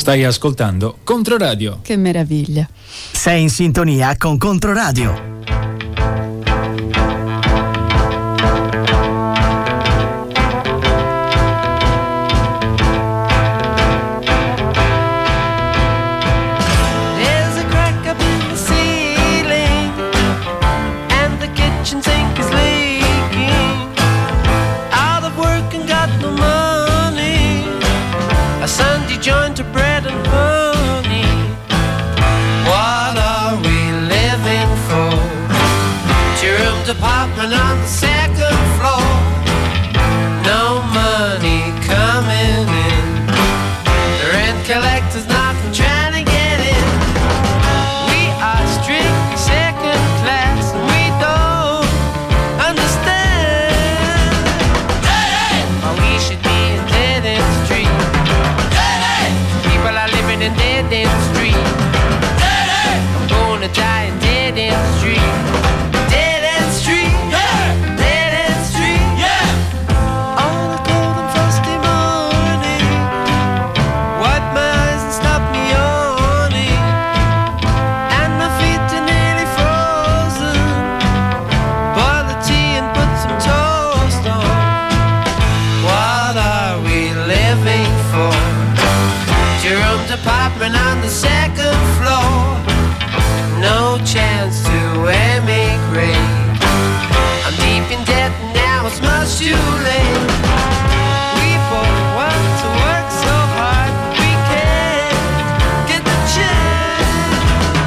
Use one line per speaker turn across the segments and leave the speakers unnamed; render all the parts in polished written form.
Stai ascoltando Controradio.
Che meraviglia.
Sei in sintonia con Controradio.
Apartment on the second floor. No money coming in. The rent collector's knocking, trying to get in. We are strict second class and we don't understand why we should be in dead end street. People are living in dead end street. I'm gonna die in dead end street. Apartment on the second floor. No chance to emigrate. I'm deep in debt and now it's much too late. We both want to work so hard, we can't get the chance.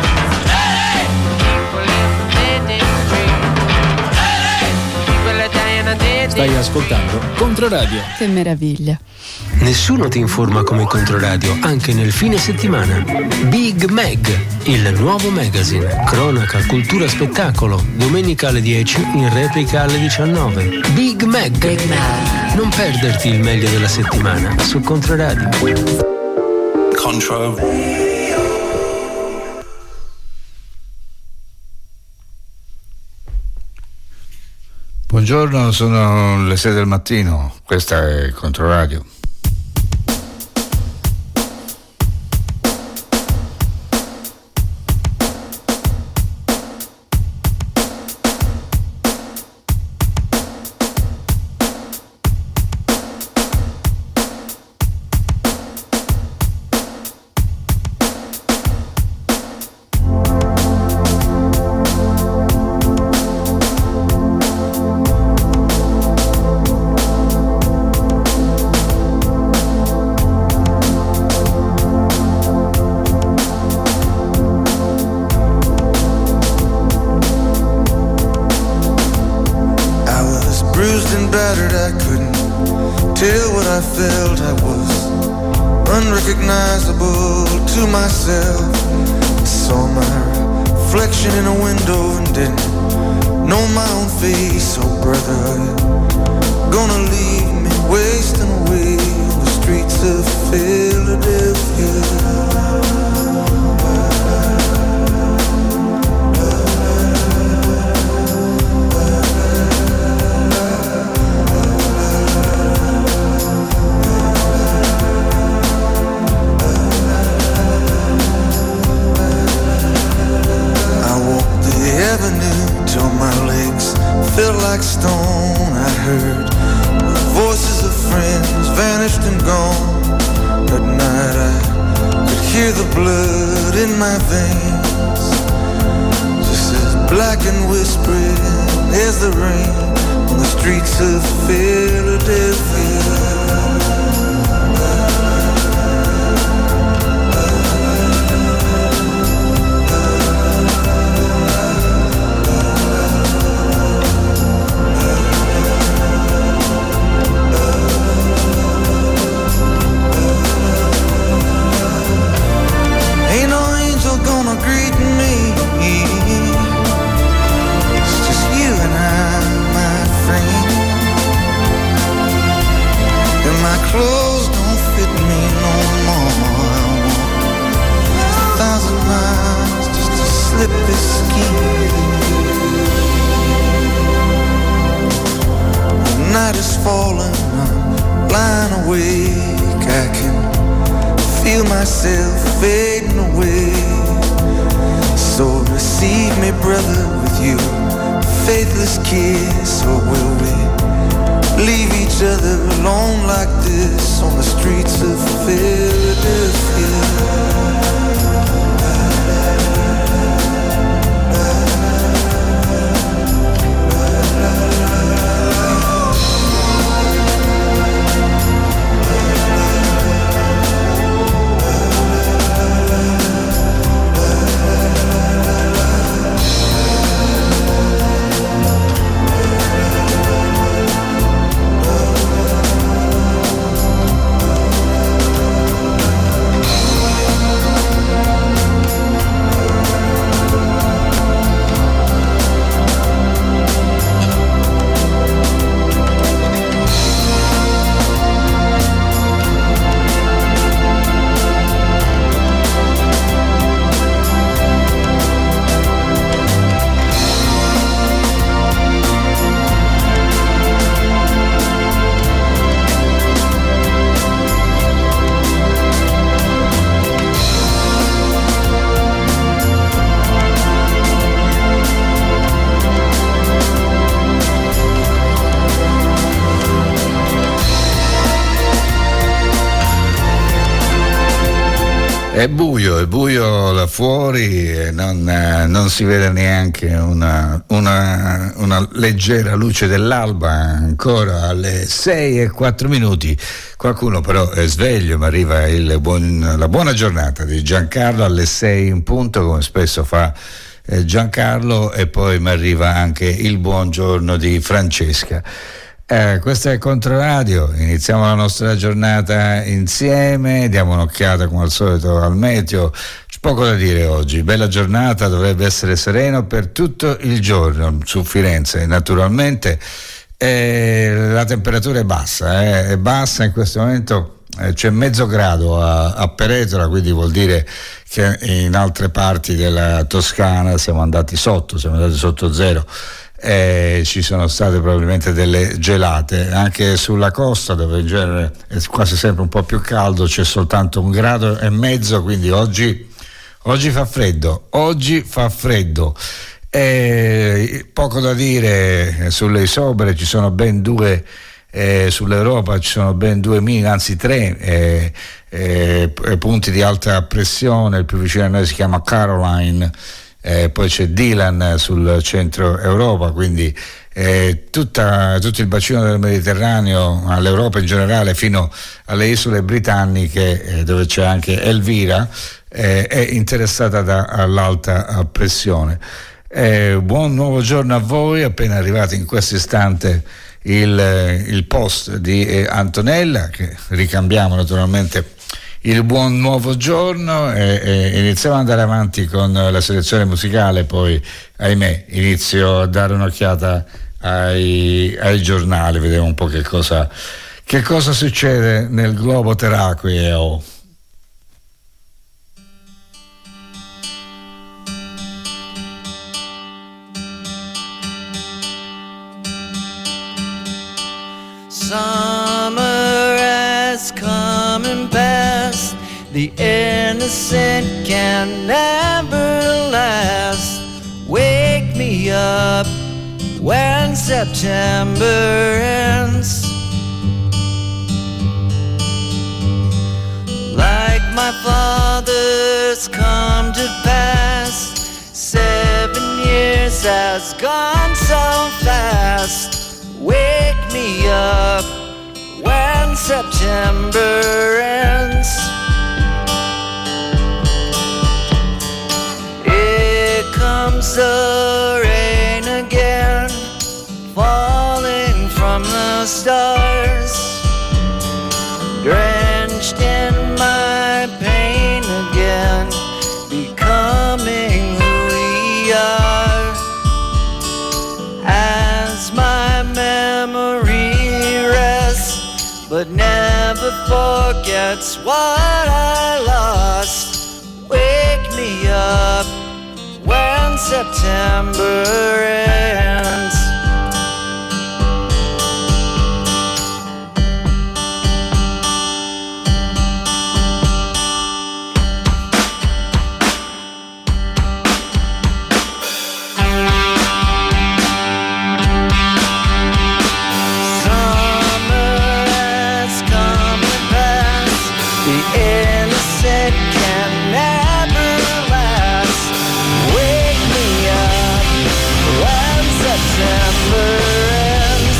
People in the dead street. People are dying on dead.
Stai ascoltando Controradio.
Che meraviglia.
Nessuno ti informa come Controradio anche nel fine settimana. Big Mag, il nuovo magazine. Cronaca, cultura, spettacolo. Domenica alle 10, in replica alle 19. Big Mag.
Big Mag.
Non perderti il meglio della settimana su Controradio.
Contro.
Buongiorno, sono le 6 del mattino. Questa è Controradio.
night is falling, I'm lying awake. I can feel
myself fading away. So receive me, brother, with you, faithless kiss, or will we leave each other alone like this on the streets of Philadelphia?
È buio là fuori e non si vede neanche una leggera luce dell'alba, ancora alle 6:04. Qualcuno però è sveglio, ma arriva la buona giornata di Giancarlo alle 6 in punto, come spesso fa Giancarlo, e poi mi arriva anche il buongiorno di Francesca. Questa è Controradio, iniziamo la nostra giornata insieme, diamo un'occhiata come al solito al meteo. C'è poco da dire oggi, bella giornata, dovrebbe essere sereno per tutto il giorno su Firenze naturalmente. La temperatura è bassa in questo momento, c'è mezzo grado a Peretola, quindi vuol dire che in altre parti della Toscana siamo andati sotto zero. Ci sono state probabilmente delle gelate anche sulla costa, dove in genere è quasi sempre un po' più caldo, c'è soltanto 1,5 gradi, quindi oggi fa freddo. Poco da dire sulle isobere, ci sono ben due, sull'Europa ci sono ben 2 anzi 3 punti di alta pressione. Il più vicino a noi si chiama Caroline. Poi c'è Dylan sul centro Europa, quindi tutto il bacino del Mediterraneo, all'Europa in generale, fino alle isole britanniche, dove c'è anche Elvira, è interessata dall'alta pressione. Buon nuovo giorno a voi, appena arrivati in questo istante il post di Antonella, che ricambiamo naturalmente il buon nuovo giorno, e iniziamo ad andare avanti con la selezione musicale. Poi ahimè inizio a dare un'occhiata ai giornali, vediamo un po' che cosa succede nel globo terracqueo.
Summer has come and passed. The innocent can never last. Wake me up when September ends. Like my father's come to pass, 7 years has gone so fast. Wake me up when September ends. Here comes the rain again, falling from the stars, drenched in my pain again, becoming who we are. As my memory rests, but never forgets what I lost. Wake me up when September ends. innocent can never last. Wake me up when September ends.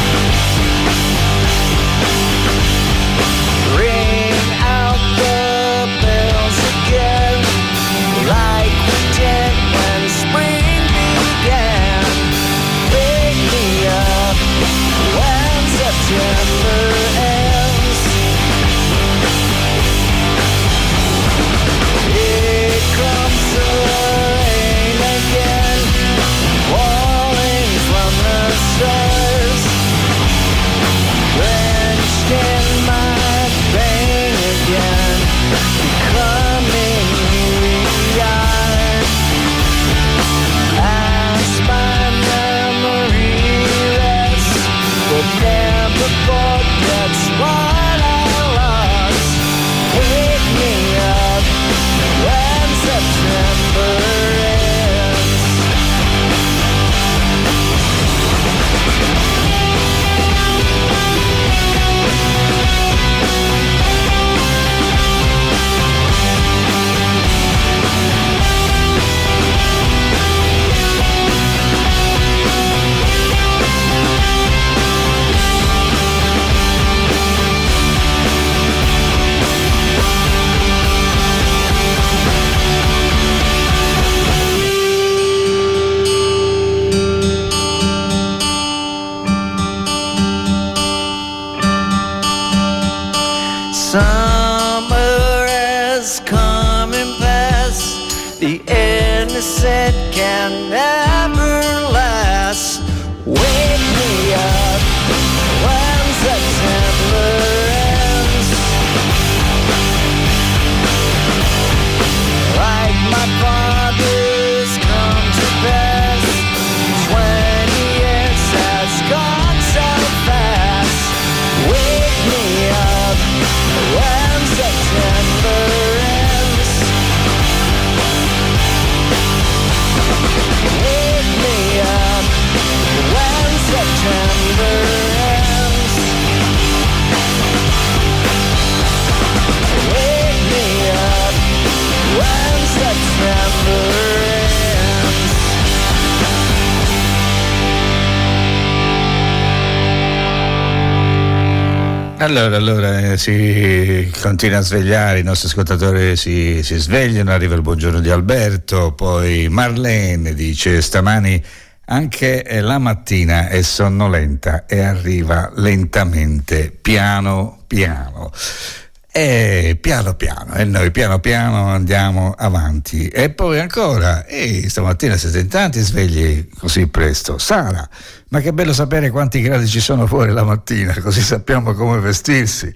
Ring out the bells again, like we did when spring began. Wake me up when September ends. Here comes the rain again, falling from the stars, drenched in my pain again, becoming weary-eyed. As my memory rests, but never forgets what I lost. Wake me up when September ends. Summer has come and passed, the innocent can never last. Wake me up when September ends. Like my father's come to pass, 20 years has gone so fast. Wake me up when September ends. Wake me up when September ends. Wake me up when September ends.
Allora si continua a svegliare, i nostri ascoltatori si svegliano, arriva il buongiorno di Alberto, poi Marlene dice stamani anche la mattina è sonnolenta e arriva lentamente, piano piano. E piano piano, e noi piano piano andiamo avanti. E poi ancora, stamattina siete in tanti svegli così presto. Sara, ma che bello sapere quanti gradi ci sono fuori la mattina, così sappiamo come vestirsi.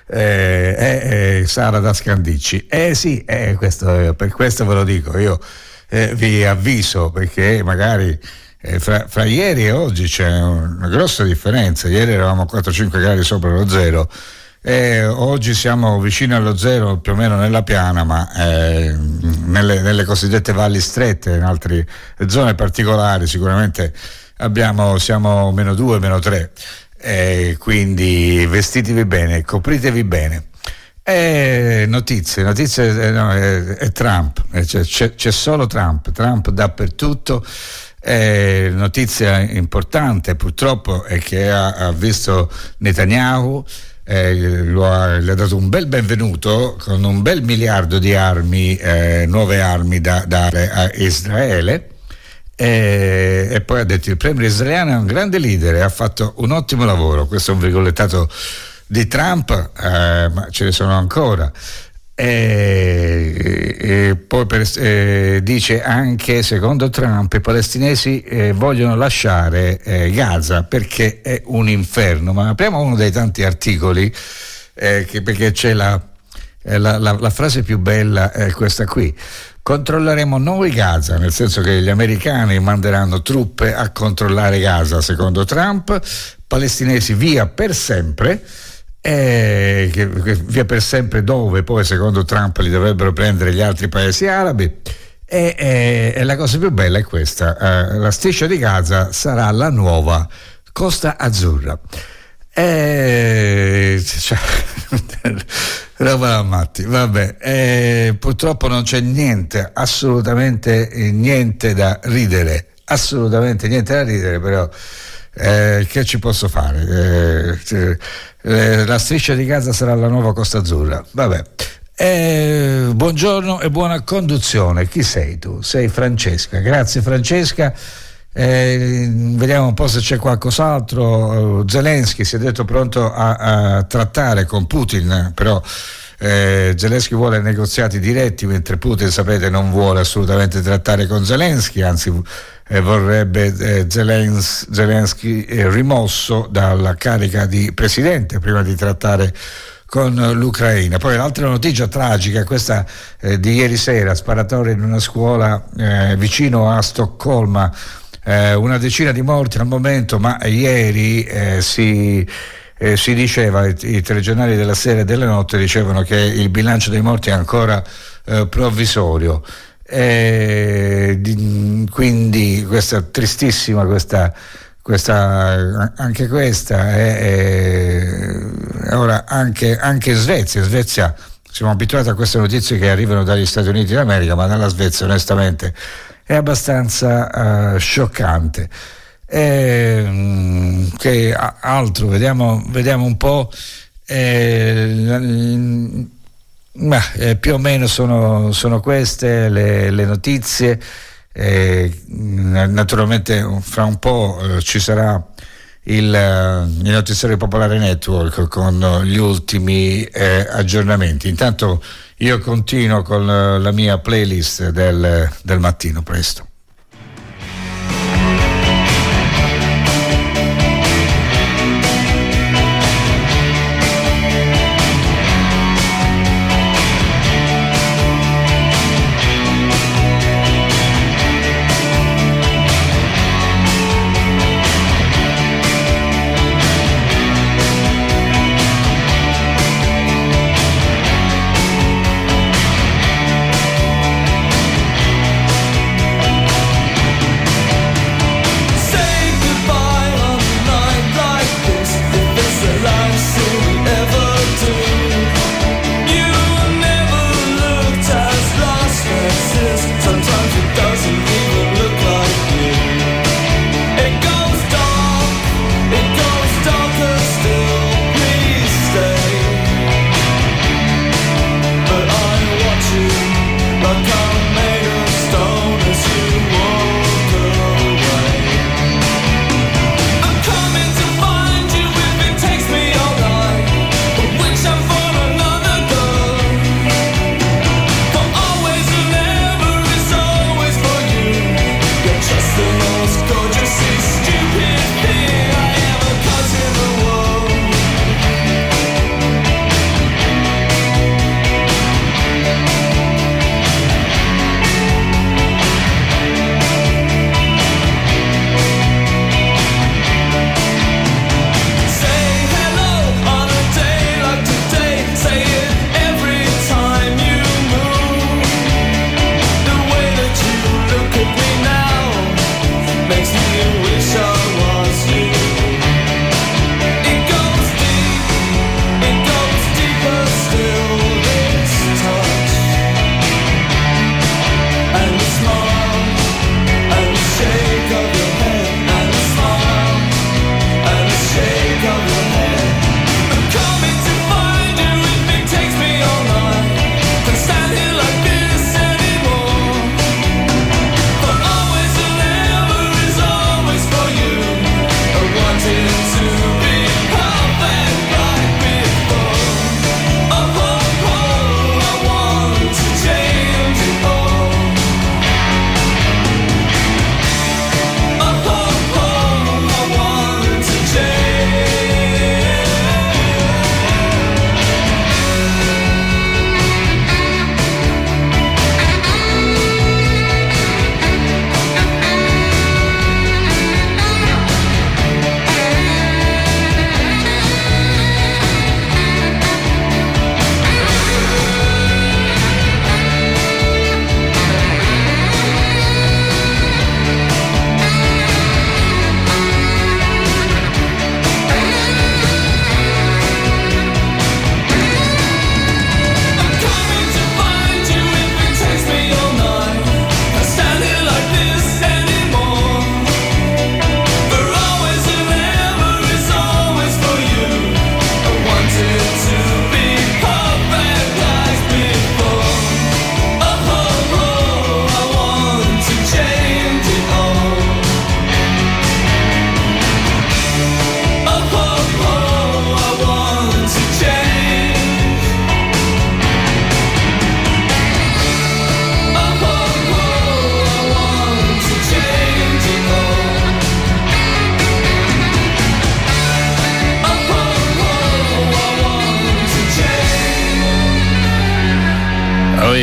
Sara da Scandicci. Sì, per questo ve lo dico, io vi avviso, perché magari fra ieri e oggi c'è una grossa differenza. Ieri eravamo a 4-5 gradi sopra lo zero. Oggi siamo vicino allo zero più o meno nella piana, ma nelle cosiddette valli strette, in altre zone particolari sicuramente siamo -2, -3, quindi vestitevi bene, copritevi bene. Notizie, è Trump, c'è solo Trump dappertutto. Notizia importante purtroppo è che ha visto Netanyahu, le ha dato un bel benvenuto con un bel miliardo di armi, nuove armi da dare a Israele, e poi ha detto: il premier israeliano è un grande leader e ha fatto un ottimo lavoro. Questo è un virgolettato di Trump, ma ce ne sono ancora. E poi dice anche, secondo Trump, i palestinesi vogliono lasciare Gaza perché è un inferno. Ma apriamo uno dei tanti articoli, perché c'è la frase più bella è questa qui: controlleremo noi Gaza, nel senso che gli americani manderanno truppe a controllare Gaza, secondo Trump. Palestinesi via per sempre. Via per sempre dove? Poi secondo Trump li dovrebbero prendere gli altri paesi arabi. E la cosa più bella è questa: la striscia di Gaza sarà la nuova Costa Azzurra. Roba da matti, vabbè, purtroppo non c'è niente, assolutamente niente da ridere, però che ci posso fare? La striscia di Gaza sarà la nuova Costa Azzurra, vabbè. Buongiorno e buona conduzione. Chi sei tu? Sei Francesca, grazie Francesca. Vediamo un po' se c'è qualcos'altro. Zelensky si è detto pronto a trattare con Putin, però Zelensky vuole negoziati diretti, mentre Putin, sapete, non vuole assolutamente trattare con Zelensky, anzi vorrebbe Zelensky rimosso dalla carica di presidente prima di trattare con l'Ucraina. Poi l'altra notizia tragica, questa di ieri sera, sparatoria in una scuola vicino a Stoccolma, una decina di morti al momento, ma ieri si diceva, i telegiornali della sera e della notte dicevano che il bilancio dei morti è ancora provvisorio, quindi questa tristissima, anche questa ora anche in Svezia siamo abituati a queste notizie che arrivano dagli Stati Uniti d'America, ma dalla Svezia onestamente è abbastanza scioccante. Che altro, vediamo un po', più o meno sono queste le notizie. Naturalmente fra un po' ci sarà il Notiziario Popolare Network con gli ultimi aggiornamenti. Intanto io continuo con la mia playlist del mattino presto.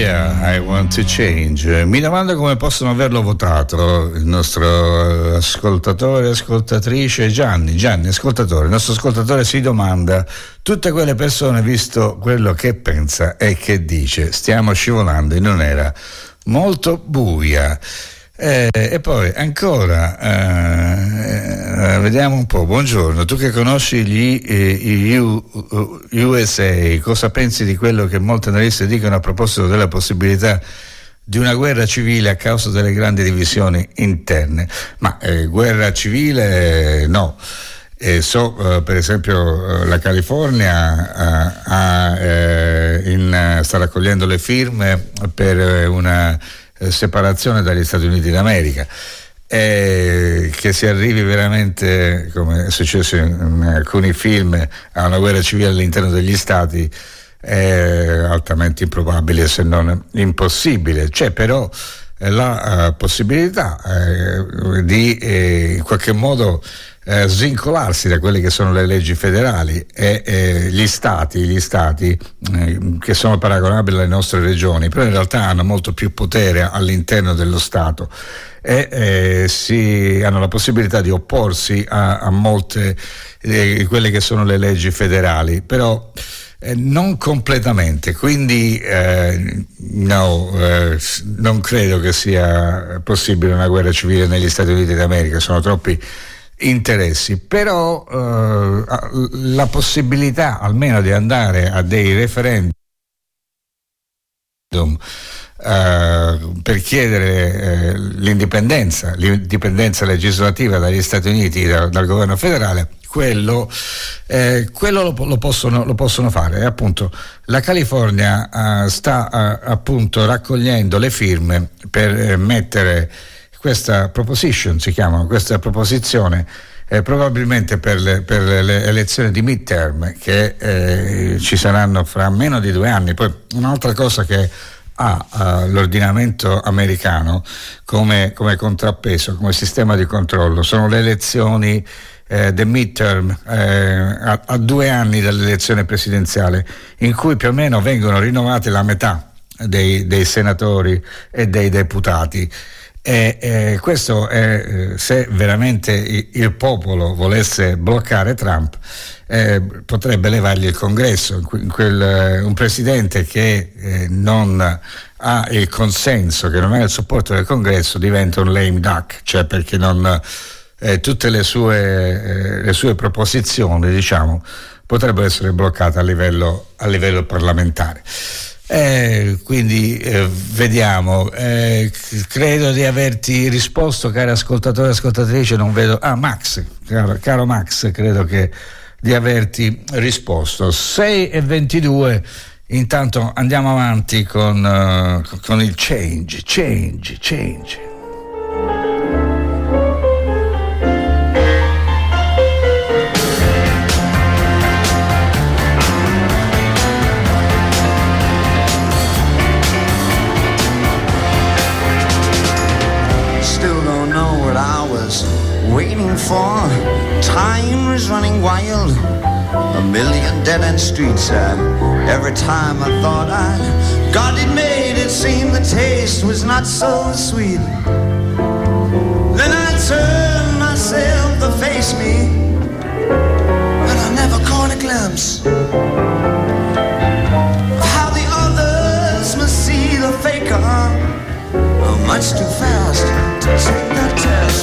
Yeah, I want to change. Mi domando come possono averlo votato il nostro ascoltatore, ascoltatrice Gianni, ascoltatore. Il nostro ascoltatore si domanda: tutte quelle persone, visto quello che pensa e che dice, stiamo scivolando in un'era molto buia. E poi ancora vediamo un po'. Buongiorno, tu che conosci gli USA, cosa pensi di quello che molti analisti dicono a proposito della possibilità di una guerra civile a causa delle grandi divisioni interne? Ma guerra civile no. Per esempio la California sta raccogliendo le firme per una separazione dagli Stati Uniti d'America, che si arrivi veramente, come è successo in alcuni film, a una guerra civile all'interno degli Stati è altamente improbabile, se non impossibile. C'è però la possibilità di in qualche modo svincolarsi da quelle che sono le leggi federali e gli stati che sono paragonabili alle nostre regioni, però in realtà hanno molto più potere all'interno dello Stato e hanno la possibilità di opporsi a molte di quelle che sono le leggi federali, però non completamente, quindi non credo che sia possibile una guerra civile negli Stati Uniti d'America, sono troppi interessi, però la possibilità almeno di andare a dei referendum per chiedere l'indipendenza legislativa dagli Stati Uniti dal governo federale, quello lo possono fare. E appunto la California sta appunto raccogliendo le firme per mettere questa proposition, si chiama questa proposizione, probabilmente per le elezioni di midterm che ci saranno fra meno di 2 anni. Poi un'altra cosa che ha l'ordinamento americano come contrappeso, come sistema di controllo, sono le elezioni the midterm a 2 anni dall'elezione presidenziale, in cui più o meno vengono rinnovate la metà dei senatori e dei deputati. E questo è, se veramente il popolo volesse bloccare Trump, potrebbe levargli il congresso. Un presidente che non ha il consenso, che non ha il supporto del congresso, diventa un lame duck, cioè perché non tutte le sue proposizioni, diciamo, potrebbero essere bloccate a livello parlamentare. Quindi vediamo, credo di averti risposto, caro ascoltatore e ascoltatrice. Non vedo Max, caro Max, credo che di averti risposto. 6:22. Intanto andiamo avanti con il change.
Waiting for, time is running wild, a million dead-end streets, and every time I thought I'd got it made, it seemed the taste was not so sweet. Then I turned myself to face me, and I never caught a glimpse of how the others must see the faker, much too fast to take that test.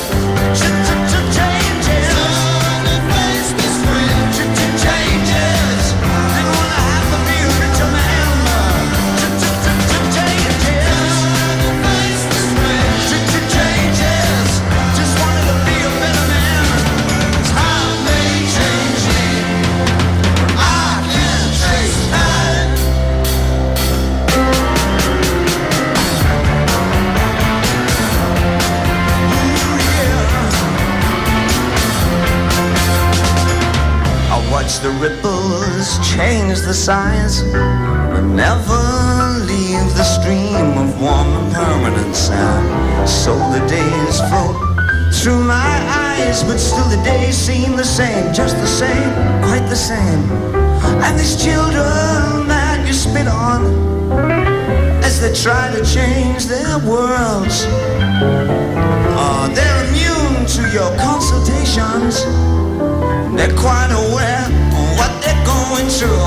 The ripples change the size, but never leave the stream of warm and permanent sound. So the days float through my eyes, but still the days seem the same, just the same, quite the same. And these children that you spit on, as as they try to change their worlds. They're immune to your consultations. They're quite aware of what they're going through.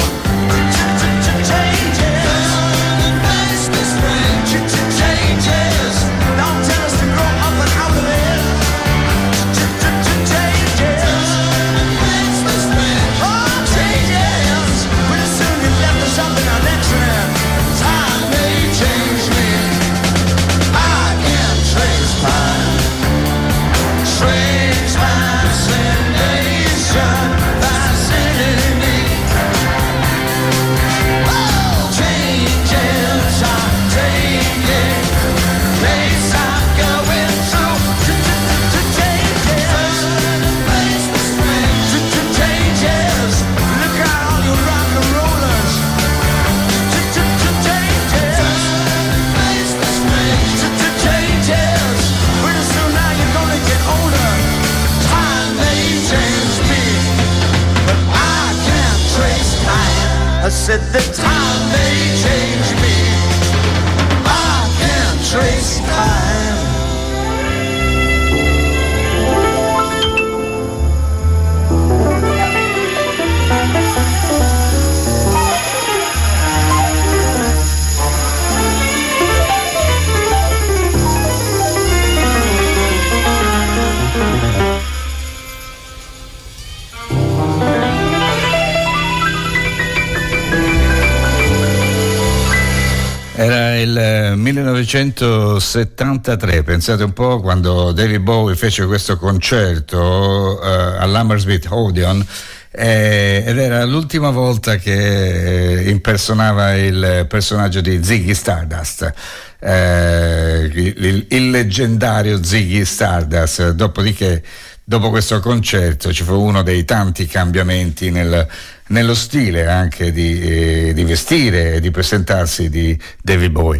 Changes. Don't tell us to grow up and out of it. Changes. Oh, changes. Pretty soon you left us up in an accident. Time may change me. I can trace time. Trace fascination. Fascinating me. Oh, changes are taking place. I'm going through changes. Changes. Look out, all you rock and rollers. Changes. Changes. Pretty soon now you're gonna get older. Time may change me, but I can't trace time. I said that time may change me. I can't trace time.
Era il 1973, pensate un po', quando David Bowie fece questo concerto all'Hammersmith Odeon, ed era l'ultima volta che impersonava il personaggio di Ziggy Stardust, il leggendario Ziggy Stardust. Dopodiché, dopo questo concerto, ci fu uno dei tanti cambiamenti nello stile anche di vestire e di presentarsi di David Bowie.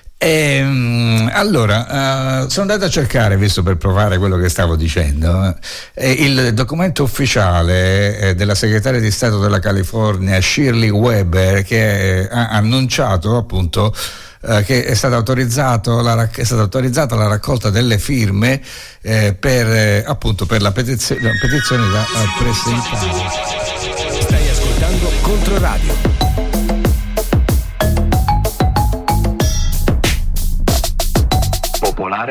Allora, sono andato a cercare, visto per provare quello che stavo dicendo, il documento ufficiale della segretaria di Stato della California Shirley Weber, che ha annunciato appunto che è stata autorizzata la raccolta delle firme per la petizione da presentare.
Stai ascoltando Controradio. Popolare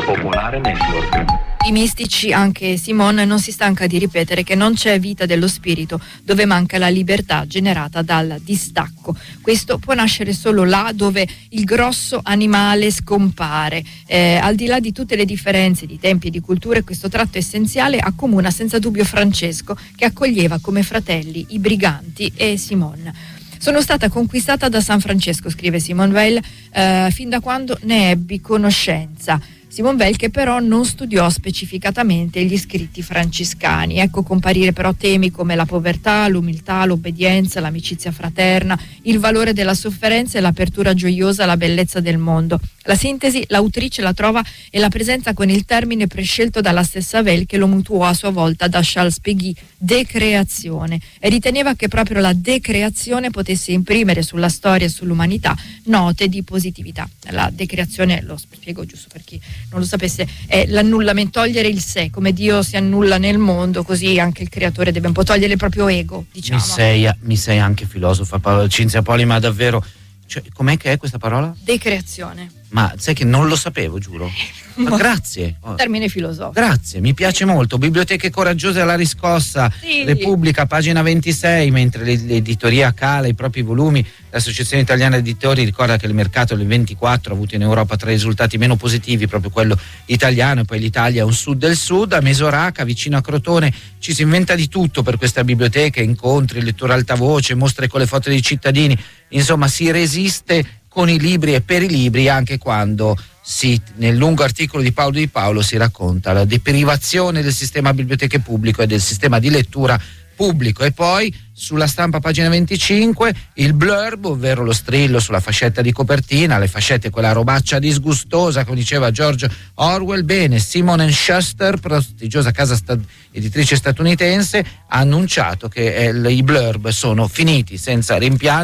Network.
I mistici, anche Simone, non si stanca di ripetere che non c'è vita dello spirito dove manca la libertà generata dal distacco. Questo può nascere solo là dove il grosso animale scompare. Al di là di tutte le differenze di tempi e di culture, questo tratto essenziale accomuna senza dubbio Francesco, che accoglieva come fratelli i briganti, e Simone. Sono stata conquistata da San Francesco, scrive Simone Weil, fin da quando ne ebbi conoscenza. Simone Weil, che però non studiò specificatamente gli scritti francescani. Ecco comparire però temi come la povertà, l'umiltà, l'obbedienza, l'amicizia fraterna, il valore della sofferenza e l'apertura gioiosa alla bellezza del mondo. La sintesi l'autrice la trova e la presenta con il termine prescelto dalla stessa Weil, che lo mutuò a sua volta da Charles Péguy, decreazione, e riteneva che proprio la decreazione potesse imprimere sulla storia e sull'umanità note di positività. La decreazione, lo spiego giusto per chi non lo sapesse, è l'annullamento, togliere il sé, come Dio si annulla nel mondo, così anche il creatore deve un po' togliere il proprio ego, diciamo.
Mi sei anche filosofa, Cinzia Poli, ma davvero, cioè, com'è che è questa parola?
Decreazione.
Ma sai che non lo sapevo, giuro. Ma grazie.
Termine filosofico.
Grazie, mi piace molto. Biblioteche coraggiose alla riscossa,
sì.
Repubblica, pagina 26, mentre l'editoria cala i propri volumi. L'Associazione Italiana Editori ricorda che il mercato del 24 ha avuto in Europa tra i risultati meno positivi proprio quello italiano, e poi l'Italia è un sud del sud. A Mesoraca, vicino a Crotone, ci si inventa di tutto per questa biblioteca: incontri, lettura alta voce, mostre con le foto dei cittadini. Insomma, si resiste con i libri e per i libri, anche quando nel lungo articolo di Paolo si racconta la deprivazione del sistema biblioteche pubblico e del sistema di lettura pubblico. E poi sulla Stampa, pagina 25, il blurb, ovvero lo strillo sulla fascetta di copertina, le fascette, quella robaccia disgustosa, come diceva George Orwell. Bene, Simon & Schuster, prestigiosa casa editrice statunitense, ha annunciato che i blurb sono finiti senza rimpianti,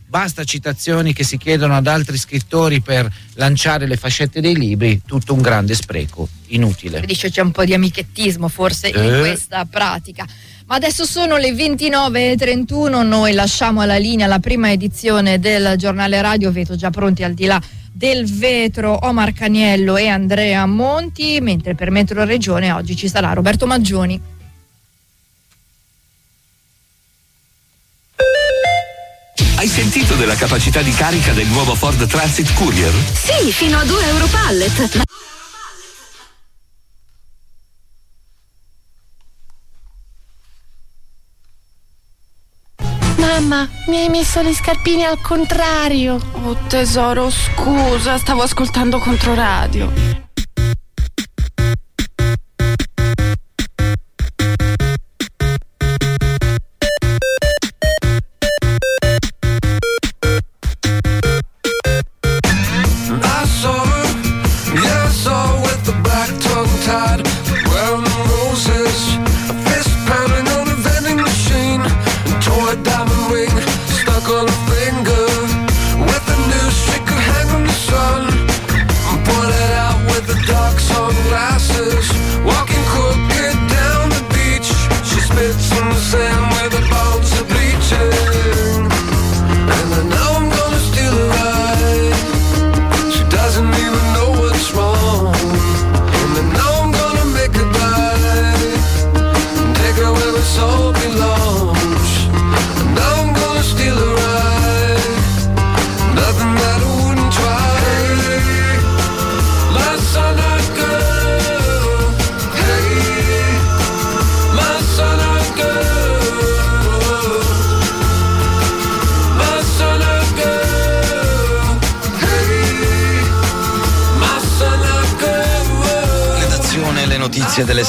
basta citazioni che si chiedono ad altri scrittori per lanciare le fascette dei libri, tutto un grande spreco, inutile.
Dice c'è un po' di amichettismo forse in questa pratica. Ma adesso sono le 29:31, noi lasciamo alla linea la prima edizione del giornale radio, vedo già pronti al di là del vetro Omar Caniello e Andrea Monti, mentre per Metro Regione oggi ci sarà Roberto Maggioni.
Hai sentito della capacità di carica del nuovo Ford Transit Courier?
Sì, fino a 2 euro pallet.
Mamma, mi hai messo le scarpine al contrario.
Oh tesoro, scusa, stavo ascoltando Controradio.
Delle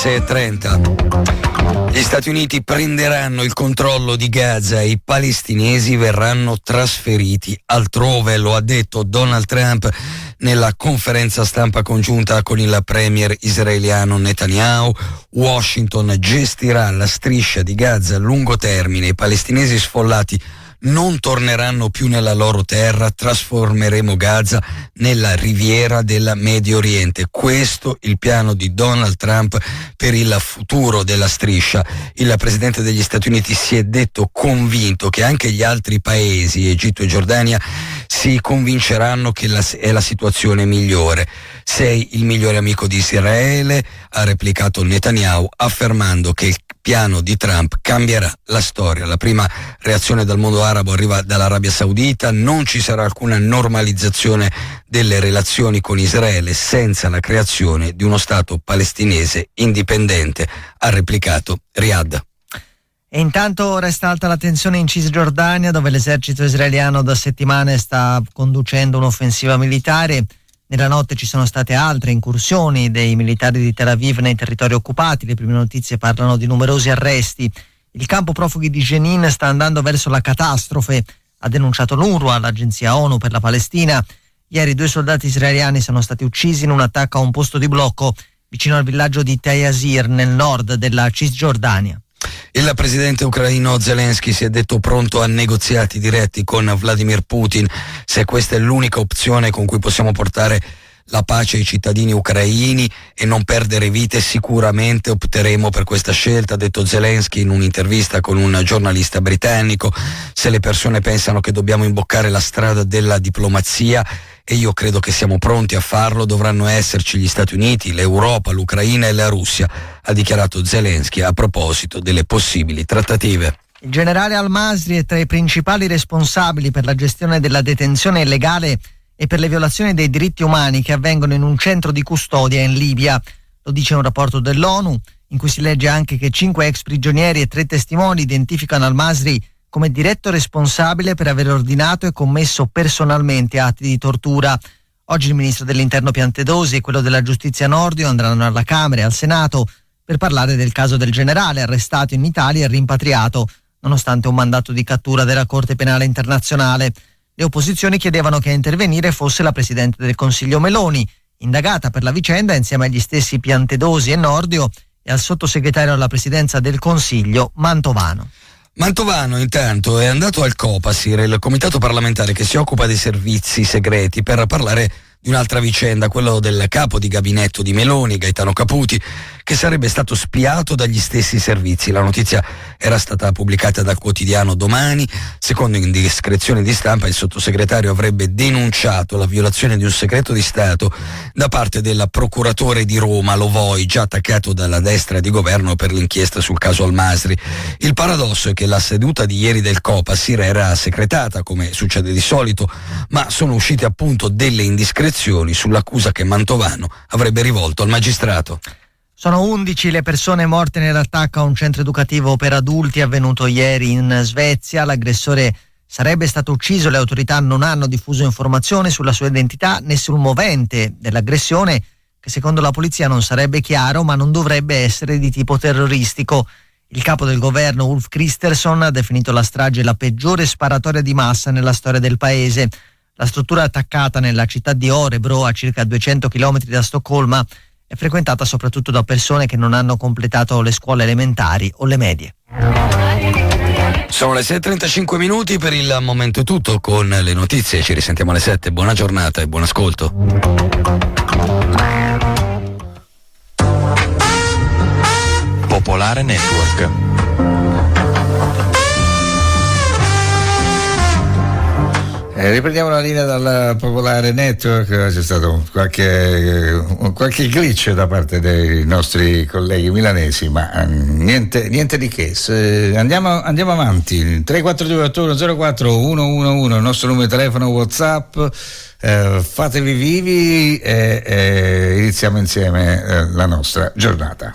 6:30. Gli Stati Uniti prenderanno il controllo di Gaza e i palestinesi verranno trasferiti altrove, lo ha detto Donald Trump nella conferenza stampa congiunta con il premier israeliano Netanyahu. Washington gestirà la striscia di Gaza a lungo termine, i palestinesi sfollati non torneranno più nella loro terra, trasformeremo Gaza nella riviera del Medio Oriente. Questo il piano di Donald Trump per il futuro della striscia. Il presidente degli Stati Uniti si è detto convinto che anche gli altri paesi, Egitto e Giordania, si convinceranno che è la situazione migliore. Sei il migliore amico di Israele, ha replicato Netanyahu, affermando che il piano di Trump cambierà la storia. La prima reazione dal mondo arabo arriva dall'Arabia Saudita: non ci sarà alcuna normalizzazione delle relazioni con Israele senza la creazione di uno Stato palestinese indipendente, ha replicato Riyadh.
E intanto resta alta la tensione in Cisgiordania, dove l'esercito israeliano da settimane sta conducendo un'offensiva militare. Nella notte ci sono state altre incursioni dei militari di Tel Aviv nei territori occupati. Le prime notizie parlano di numerosi arresti. Il campo profughi di Jenin sta andando verso la catastrofe, ha denunciato l'UNRWA, l'agenzia ONU per la Palestina. Ieri 2 soldati israeliani sono stati uccisi in un attacco a un posto di blocco vicino al villaggio di Tayazir, nel nord della Cisgiordania.
Il presidente ucraino Zelensky si è detto pronto a negoziati diretti con Vladimir Putin, se questa è l'unica opzione con cui possiamo portare la pace ai cittadini ucraini e non perdere vite. Sicuramente opteremo per questa scelta, ha detto Zelensky in un'intervista con un giornalista britannico. Se le persone pensano che dobbiamo imboccare la strada della diplomazia, e io credo che siamo pronti a farlo, dovranno esserci gli Stati Uniti, l'Europa, l'Ucraina e la Russia, ha dichiarato Zelensky a proposito delle possibili trattative.
Il generale Al-Masri è tra i principali responsabili per la gestione della detenzione illegale e per le violazioni dei diritti umani che avvengono in un centro di custodia in Libia. Lo dice un rapporto dell'ONU, in cui si legge anche che 5 ex prigionieri e 3 testimoni identificano Al-Masri come diretto responsabile per aver ordinato e commesso personalmente atti di tortura. Oggi il ministro dell'Interno Piantedosi e quello della Giustizia Nordio andranno alla Camera e al Senato per parlare del caso del generale arrestato in Italia e rimpatriato, nonostante un mandato di cattura della Corte Penale Internazionale. Le opposizioni chiedevano che a intervenire fosse la Presidente del Consiglio Meloni, indagata per la vicenda insieme agli stessi Piantedosi e Nordio e al sottosegretario alla Presidenza del Consiglio Mantovano.
Mantovano intanto è andato al Copasir, il comitato parlamentare che si occupa dei servizi segreti, per parlare di un'altra vicenda, quello del capo di gabinetto di Meloni, Gaetano Caputi, che sarebbe stato spiato dagli stessi servizi. La notizia era stata pubblicata dal quotidiano Domani. Secondo indiscrezioni di stampa, il sottosegretario avrebbe denunciato la violazione di un segreto di Stato da parte del procuratore di Roma, Lovoi, già attaccato dalla destra di governo per l'inchiesta sul caso Al-Masri. Il paradosso è che la seduta di ieri del Copasir era secretata, come succede di solito, ma sono uscite appunto delle indiscrezioni sull'accusa che Mantovano avrebbe rivolto al magistrato.
Sono 11 le persone morte nell'attacco a un centro educativo per adulti avvenuto ieri in Svezia. L'aggressore sarebbe stato ucciso, le autorità non hanno diffuso informazioni sulla sua identità né sul movente dell'aggressione, che secondo la polizia non sarebbe chiaro, ma non dovrebbe essere di tipo terroristico. Il capo del governo, Ulf Kristersson, ha definito la strage la peggiore sparatoria di massa nella storia del paese. La struttura attaccata nella città di Örebro, a circa 200 km da Stoccolma, è frequentata soprattutto da persone che non hanno completato le scuole elementari o le medie.
Sono le 6:35, per il momento è tutto con le notizie, ci risentiamo alle 7, buona giornata e buon ascolto.
Popolare Network.
Riprendiamo la linea dal Popolare Network. C'è stato qualche glitch da parte dei nostri colleghi milanesi, ma niente di che. Andiamo avanti. 342 81 04 111, il nostro numero di telefono, WhatsApp. Fatevi vivi e iniziamo insieme la nostra giornata.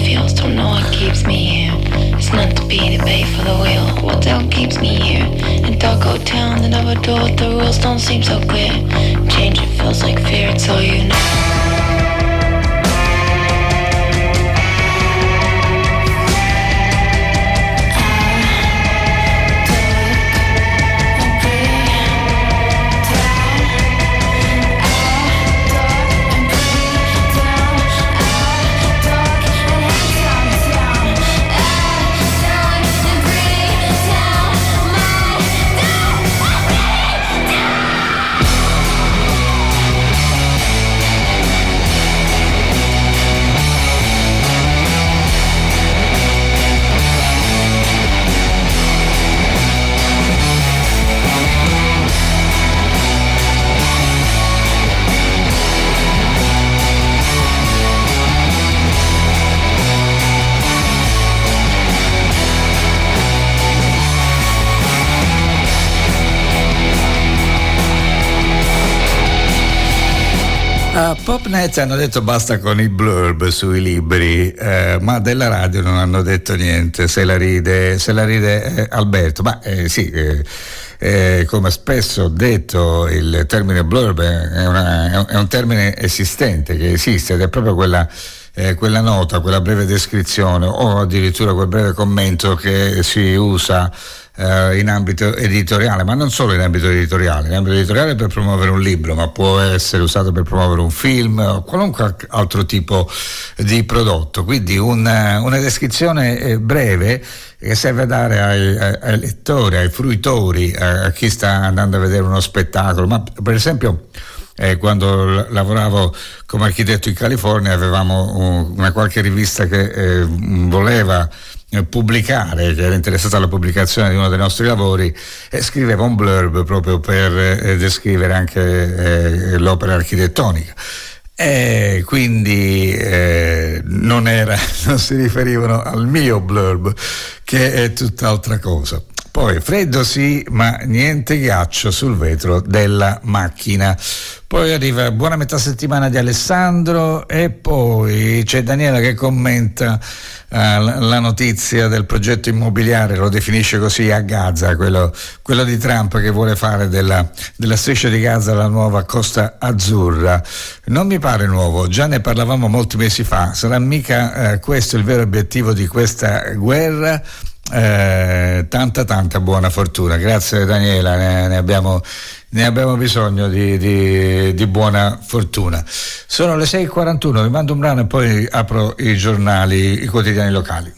keeps me here. It's not to be the bay for the wheel. What else keeps me here? And
think thought go down, then I would do it. The rules don't seem so clear. Change, it feels like fear, it's all you know.
A Popnet hanno detto basta con i blurb sui libri, ma della radio non hanno detto niente. Se la ride Alberto, ma sì, come spesso ho detto, il termine blurb è un termine esistente, che esiste, ed è proprio quella nota, quella breve descrizione o addirittura quel breve commento che si usa in ambito editoriale, ma non solo in ambito editoriale per promuovere un libro, ma può essere usato per promuovere un film o qualunque altro tipo di prodotto. Quindi una descrizione breve che serve a dare ai lettori, ai fruitori, a chi sta andando a vedere uno spettacolo. Ma per esempio quando lavoravo come architetto in California avevamo una qualche rivista che voleva pubblicare, che era interessata alla pubblicazione di uno dei nostri lavori, e scriveva un blurb proprio per descrivere anche l'opera architettonica. E quindi non si riferivano al mio blurb, che è tutt'altra cosa. Poi freddo sì, ma niente ghiaccio sul vetro della macchina. Poi arriva buona metà settimana di Alessandro, e poi c'è Daniela che commenta la notizia del progetto immobiliare, lo definisce così, a Gaza, quello di Trump, che vuole fare della striscia di Gaza la nuova Costa Azzurra. Non mi pare nuovo, già ne parlavamo molti mesi fa. Sarà mica questo il vero obiettivo di questa guerra? Tanta buona fortuna. Grazie Daniela, ne abbiamo bisogno di buona fortuna. Sono le 6:41, vi mando un brano e poi apro i giornali, i quotidiani locali.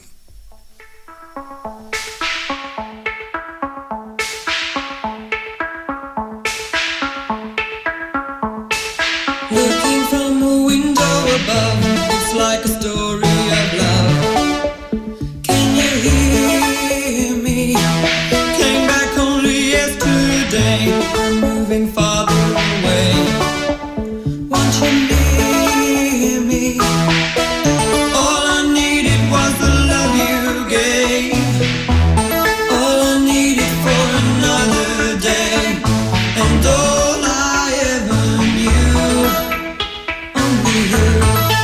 Looking from a window above, it's like a story of love. Can you hear me? Came back only yesterday. I'm moving farther away. Won't you hear me? All I needed was the love you gave. All I needed for another day. And all I ever knew, only you.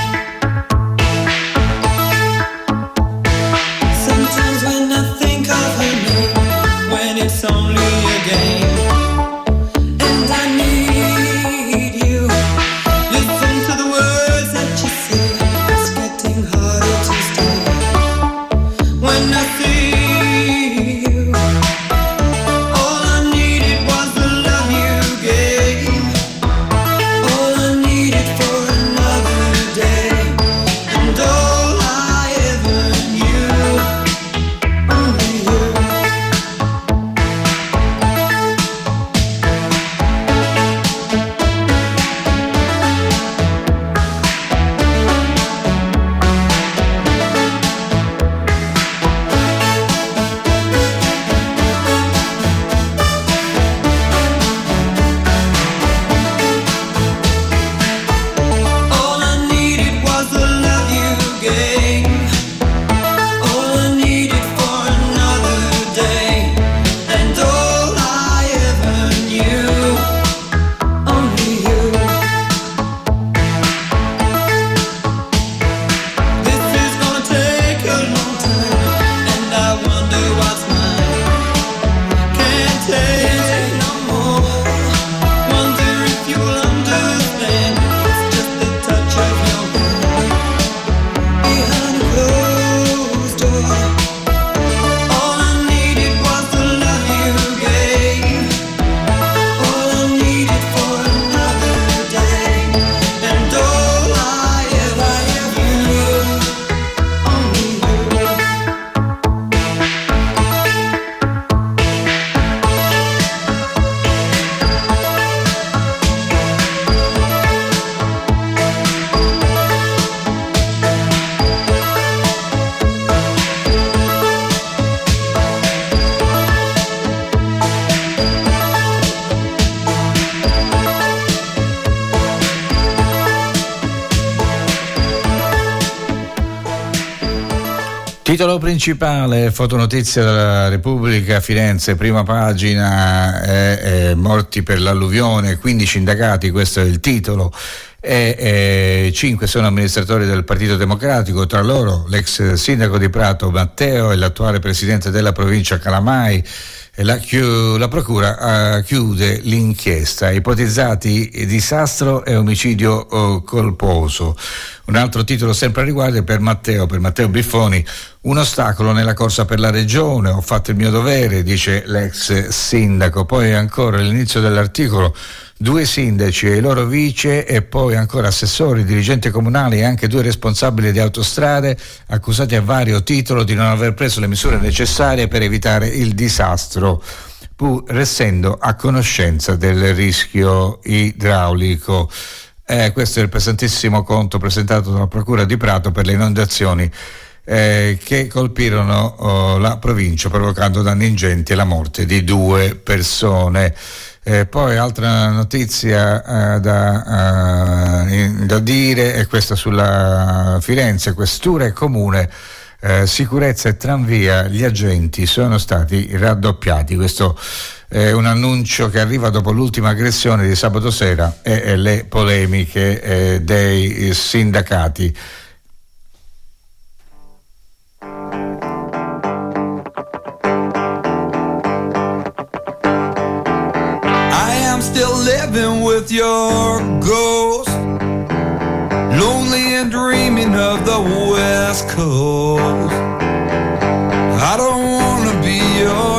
Sometimes when I think of her name, when it's only a game, and I need you. Listen to the words that you say, it's getting harder to stay. When I see you, all I needed was the love you gave. All I needed for another day, and all I ever knew, only you.
Titolo principale, fotonotizia della Repubblica, Firenze, prima pagina, morti per l'alluvione, 15 indagati, questo è il titolo. 5 sono amministratori del Partito Democratico, tra loro l'ex sindaco di Prato Matteo e l'attuale presidente della provincia Calamai. La procura chiude l'inchiesta, ipotizzati disastro e omicidio colposo. Un altro titolo sempre a riguardo è per Matteo Biffoni, un ostacolo nella corsa per la regione, ho fatto il mio dovere, dice l'ex sindaco. Poi ancora all'inizio dell'articolo 2 sindaci e i loro vice e poi ancora assessori, dirigenti comunali e anche 2 responsabili di autostrade accusati a vario titolo di non aver preso le misure necessarie per evitare il disastro, pur essendo a conoscenza del rischio idraulico. Questo è il pesantissimo conto presentato dalla Procura di Prato per le inondazioni che colpirono la provincia, provocando danni ingenti e la morte di 2 persone. Poi altra notizia da dire è questa sulla Firenze, questura e comune, sicurezza e tranvia, gli agenti sono stati raddoppiati. Questo è un annuncio che arriva dopo l'ultima aggressione di sabato sera e le polemiche dei sindacati.
Still living with your ghost, lonely and dreaming of the West Coast. I don't wanna be your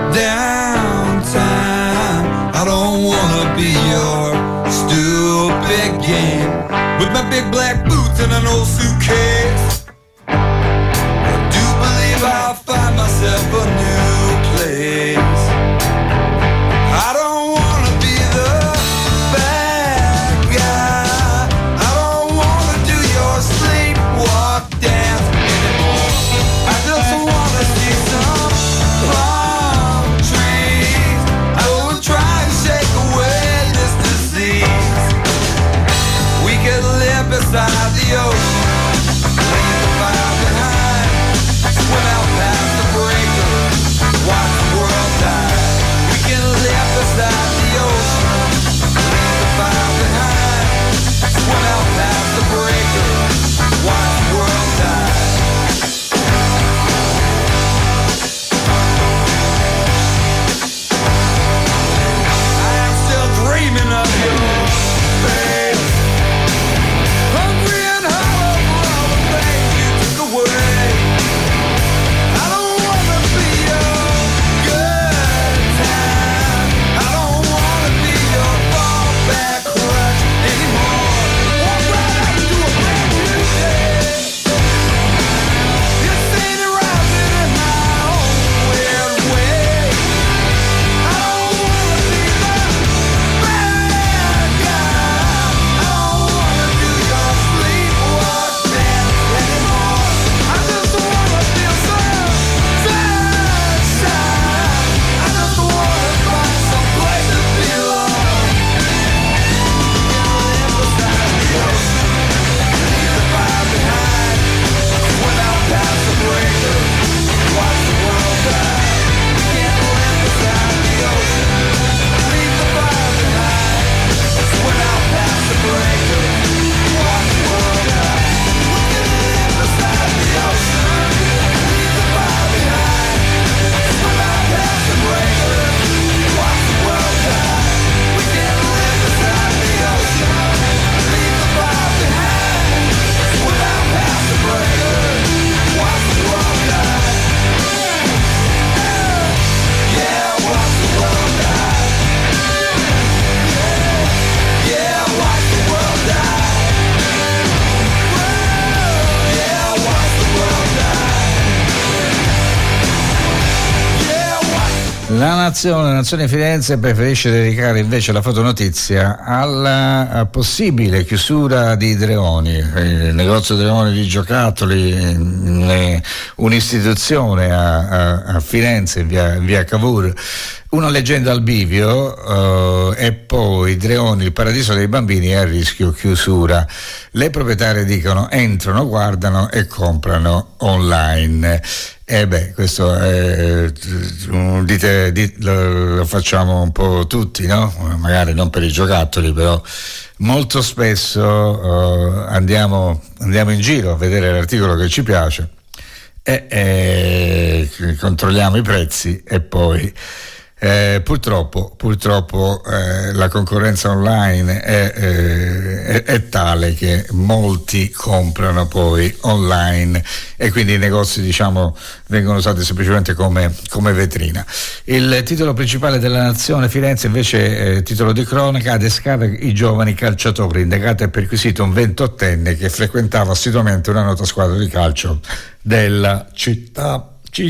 downtime, I don't wanna be your stupid game. With my big black boots and an old suitcase, I do believe I'll find myself a new place. I don't beside the ocean, leave the fire behind, swim out past the breaker, watch the world die. We can live beside the ocean, leave the fire behind, swim out past the breaker, watch the world die. I am still dreaming of you, babe.
La Nazione Firenze preferisce dedicare invece la fotonotizia alla possibile chiusura di Dreoni, il negozio Dreoni di giocattoli, un'istituzione a Firenze, in via Cavour. Una leggenda al bivio e poi Dreoni, il paradiso dei bambini è a rischio chiusura. Le proprietarie dicono entrano, guardano e comprano online. Questo è, lo facciamo un po' tutti, no? Magari non per i giocattoli, però molto spesso andiamo in giro a vedere l'articolo che ci piace e controlliamo i prezzi e poi purtroppo la concorrenza online è tale che molti comprano poi online e quindi i negozi, diciamo, vengono usati semplicemente come vetrina. Il titolo principale della Nazione, Firenze, invece, titolo di cronaca: adescare i giovani calciatori, indagato e perquisito un 28enne che frequentava assiduamente una nota squadra di calcio della città.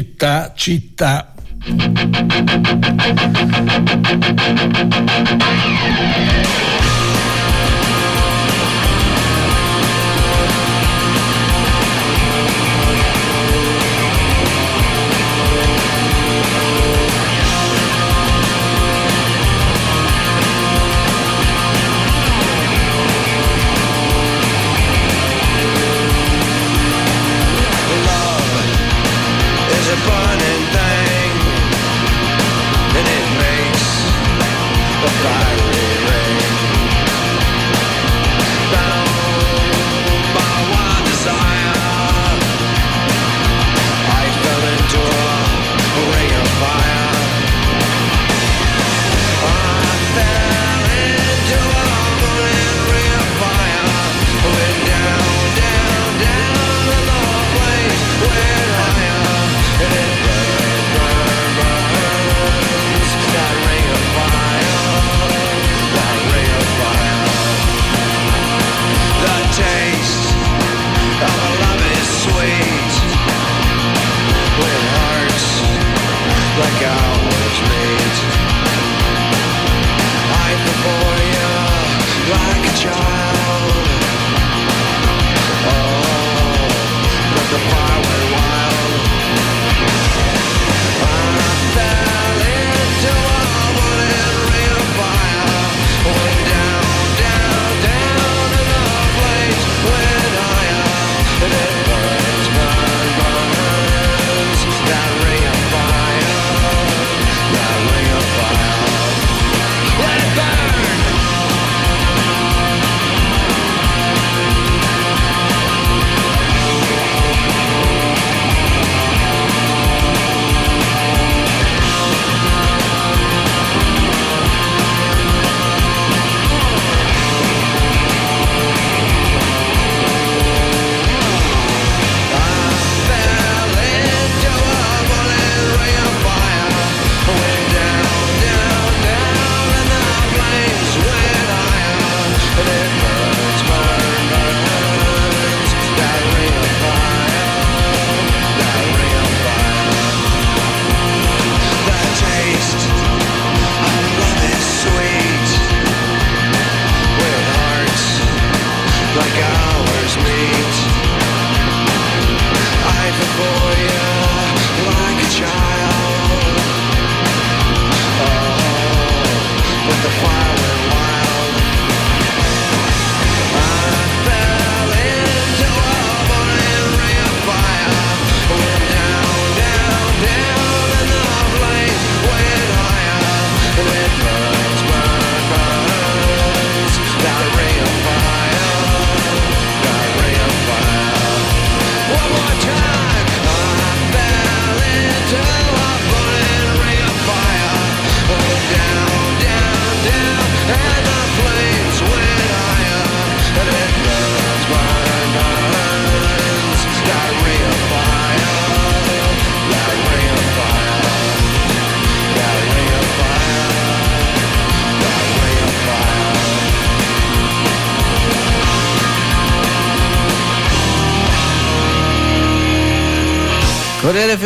Corriere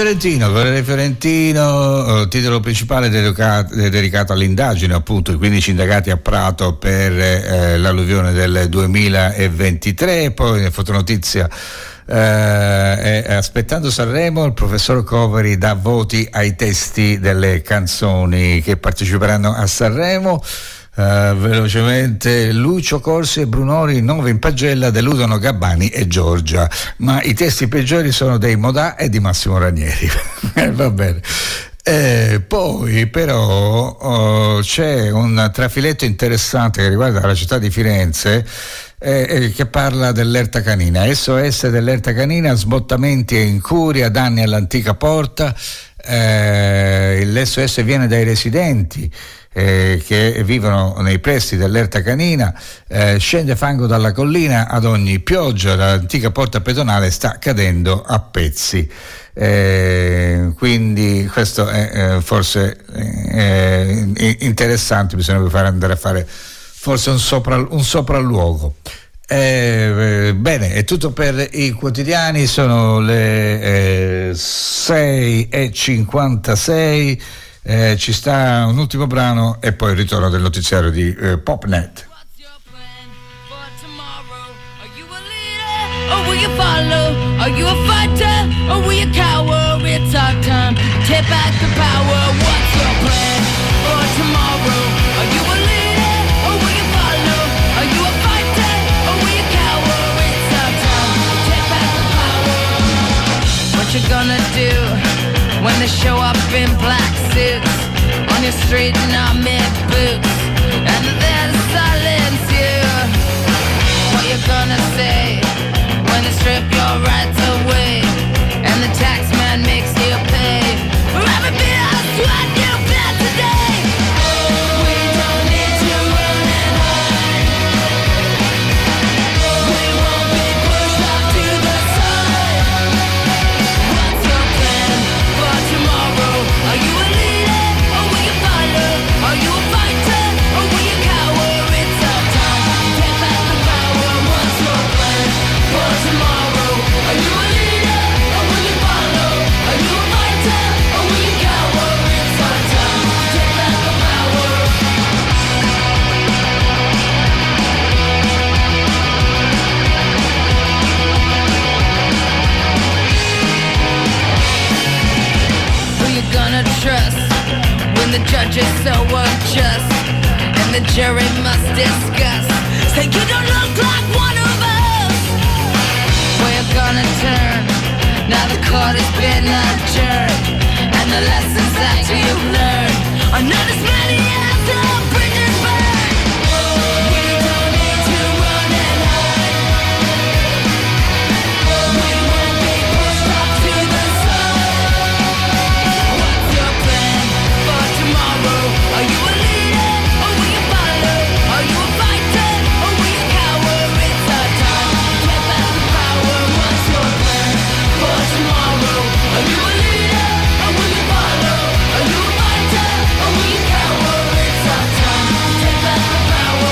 Fiorentino, titolo principale dedicato all'indagine, appunto, i 15 indagati a Prato per l'alluvione del 2023. Poi nel fotonotizia Aspettando Sanremo, il professor Coveri dà voti ai testi delle canzoni che parteciperanno a Sanremo. Velocemente: Lucio Corsi e Brunori, 9 in pagella, deludono Gabbani e Giorgia, ma i testi peggiori sono dei Modà e di Massimo Ranieri. Va bene. Poi però c'è un trafiletto interessante che riguarda la città di Firenze, che parla dell'erta canina. SOS dell'erta canina, sbottamenti e incuria, danni all'antica porta. L'SOS viene dai residenti che vivono nei pressi dell'erta canina. Scende fango dalla collina ad ogni pioggia, l'antica porta pedonale sta cadendo a pezzi. Quindi questo è forse interessante, bisognerebbe andare a fare forse un sopralluogo. Bene, è tutto per i quotidiani, sono le 6:56, ci sta un ultimo brano e poi il ritorno del notiziario di Popnet.
Or will you follow? Are you a fighter? Or will you cower? It's our time to take back the power. What's your plan for tomorrow? Are you a leader? Or will you follow? Are you a fighter? Or will you cower? It's our time to take back the power. What you gonna do when they show up in black suits on your street in army boots and they'll silence you? What you gonna say when they strip your rights away and the tax man makes you pay for every bit of sweat you bled today? We don't need to run and hide. We won't be pushed off to the side. What's your plan for tomorrow? Are you a leader or will you follow? Are you a fighter or will you cower? It's our time to take back the power. What's your plan for tomorrow? Are you a leader or will you follow? Are you a fighter or will you cower? It's our time to take back the power. Who you gonna trust when the judge is so unjust and the jury must discuss? Say you don't look like one of us. Where you gonna turn? Now the court has been adjourned and the lessons that you've learned are not as many as the bridges burned. We don't need to run and hide. We won't be pushed off to the side. What's your plan for tomorrow? Are you a leader or will you follow? Are you a fighter or will you cower? It's our time to take back the power. What's your plan for tomorrow? Are you a leader or will you follow? Are you a fighter or will you cower? It's our time to take back the power.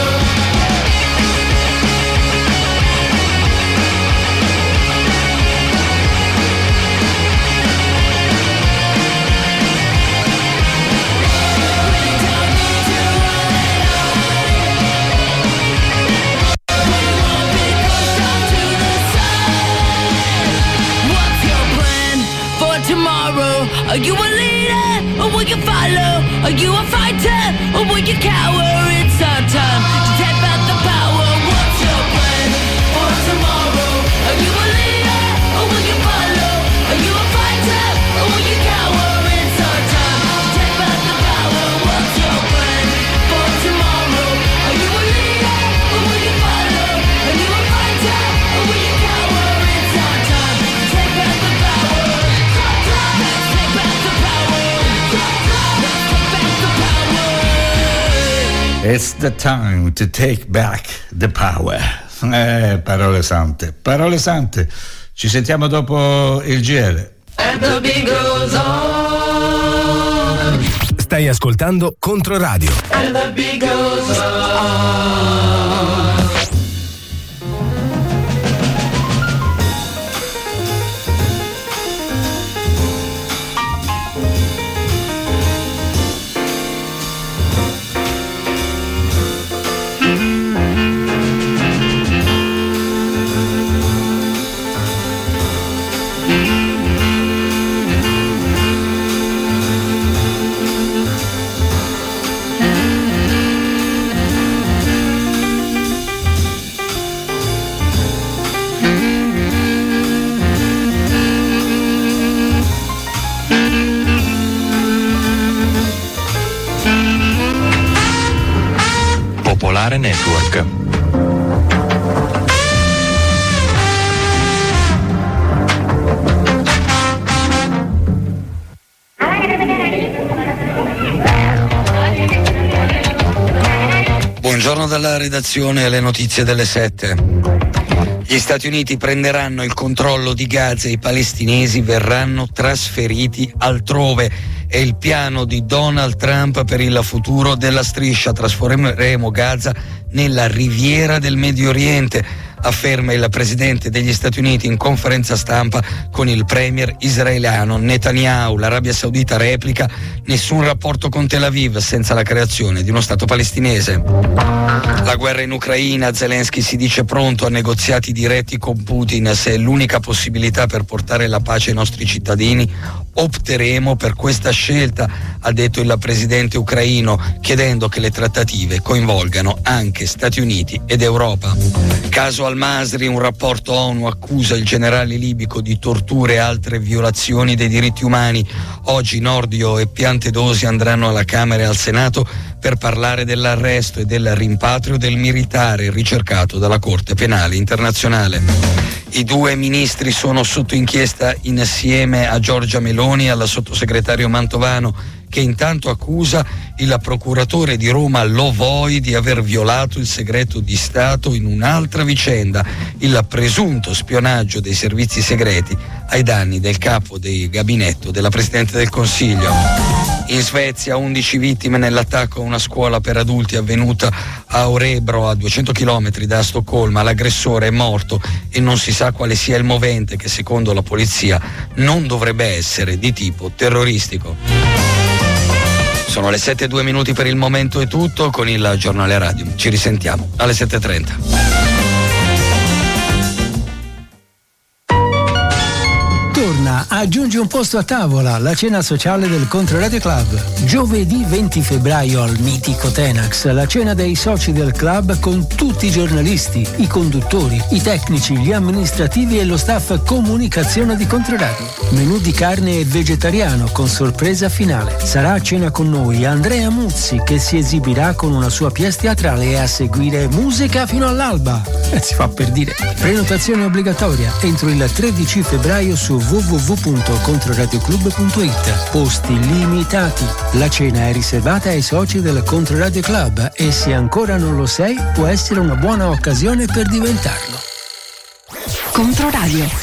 What's your plan for tomorrow? Are you a leader or will you follow? Are you a fighter or will you cower? It's our time to take back the power. What's your plan for tomorrow? Are you a leader or will you follow? Are you a fighter or will you cower? It's our time to take back the power. What's your plan for tomorrow? Are you a leader or will you follow? Are you a fighter or will you cower? It's our time to take back the power. Let's take back the power. Let's take back the power.
It's the time to take back the power. Parole sante, parole sante. Ci sentiamo dopo il GR.
And the beat goes on.
Stai ascoltando Controradio.
And the beat goes on.
Popolare Network.
Buongiorno dalla redazione alle notizie delle 7. Gli Stati Uniti prenderanno il controllo di Gaza e i palestinesi verranno trasferiti altrove. È il piano di Donald Trump per il futuro della striscia. Trasformeremo Gaza nella riviera del Medio Oriente, afferma il presidente degli Stati Uniti in conferenza stampa con il premier israeliano Netanyahu. L'Arabia Saudita replica: nessun rapporto con Tel Aviv senza la creazione di uno Stato palestinese. La guerra in Ucraina, Zelensky si dice pronto a negoziati diretti con Putin. Se è l'unica possibilità per portare la pace ai nostri cittadini, opteremo per questa scelta, ha detto il presidente ucraino, chiedendo che le trattative coinvolgano anche Stati Uniti ed Europa. Caso Al-Masri, un rapporto ONU accusa il generale libico di torture e altre violazioni dei diritti umani. Oggi Nordio e Piantedosi andranno alla Camera e al Senato per parlare dell'arresto e del rimpatrio del militare ricercato dalla Corte Penale Internazionale. I due ministri sono sotto inchiesta insieme a Giorgia Meloni e al sottosegretario Mantovano, che intanto accusa il procuratore di Roma Lo Voi di aver violato il segreto di Stato in un'altra vicenda, il presunto spionaggio dei servizi segreti ai danni del capo del gabinetto della Presidente del Consiglio. In Svezia 11 vittime nell'attacco a una scuola per adulti avvenuta a Orebro, a 200 km da Stoccolma. L'aggressore è morto e non si sa quale sia il movente, che secondo la polizia non dovrebbe essere di tipo terroristico. Sono le 7:02 per il momento, è tutto con il giornale radio. Ci risentiamo alle 7:30.
Torna, aggiungi un posto a tavola, la cena sociale del Controradio Club. Giovedì 20 febbraio al mitico Tenax, la cena dei soci del club con tutti i giornalisti, i conduttori, i tecnici, gli amministrativi e lo staff comunicazione di Controradio. Menù di carne e vegetariano con sorpresa finale. Sarà a cena con noi Andrea Muzzi, che si esibirà con una sua pièce teatrale, e a seguire musica fino all'alba. Si fa per dire. Prenotazione obbligatoria entro il 13 febbraio su www.controradioclub.it. Posti limitati. La cena è riservata ai soci del Controradio Club e se ancora non lo sei può essere una buona occasione per diventarlo.
Controradio.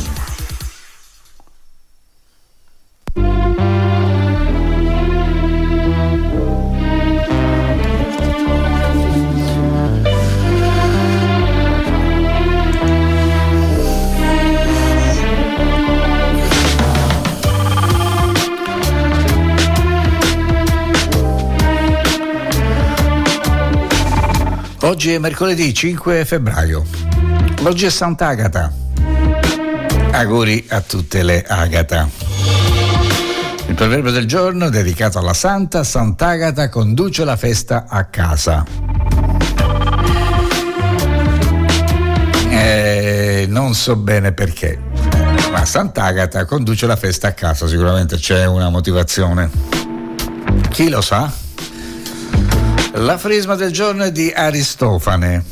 Oggi è mercoledì 5 febbraio. Oggi è Sant'Agata. Auguri a tutte le Agata. Il proverbio del giorno dedicato alla Santa Sant'Agata conduce la festa a casa. Non so bene perché, ma Sant'Agata conduce la festa a casa, sicuramente c'è una motivazione. Chi lo sa? L'aforisma del giorno è di Aristofane,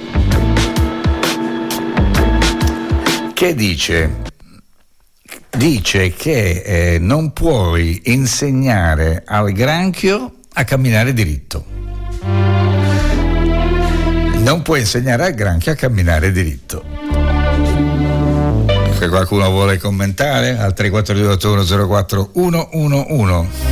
che dice che non puoi insegnare al granchio a camminare diritto. Non puoi insegnare al granchio a camminare diritto. Se qualcuno vuole commentare, al 342 04 111.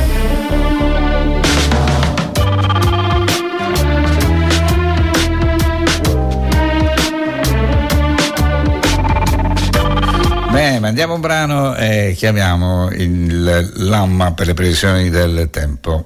Mandiamo un brano e chiamiamo l'AMMA per le previsioni del tempo.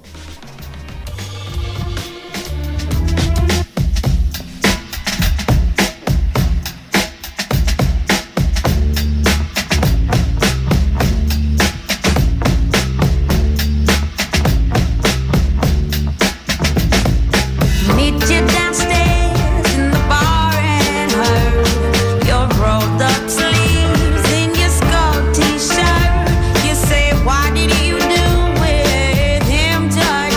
T-shirt, you say, why did you do with him?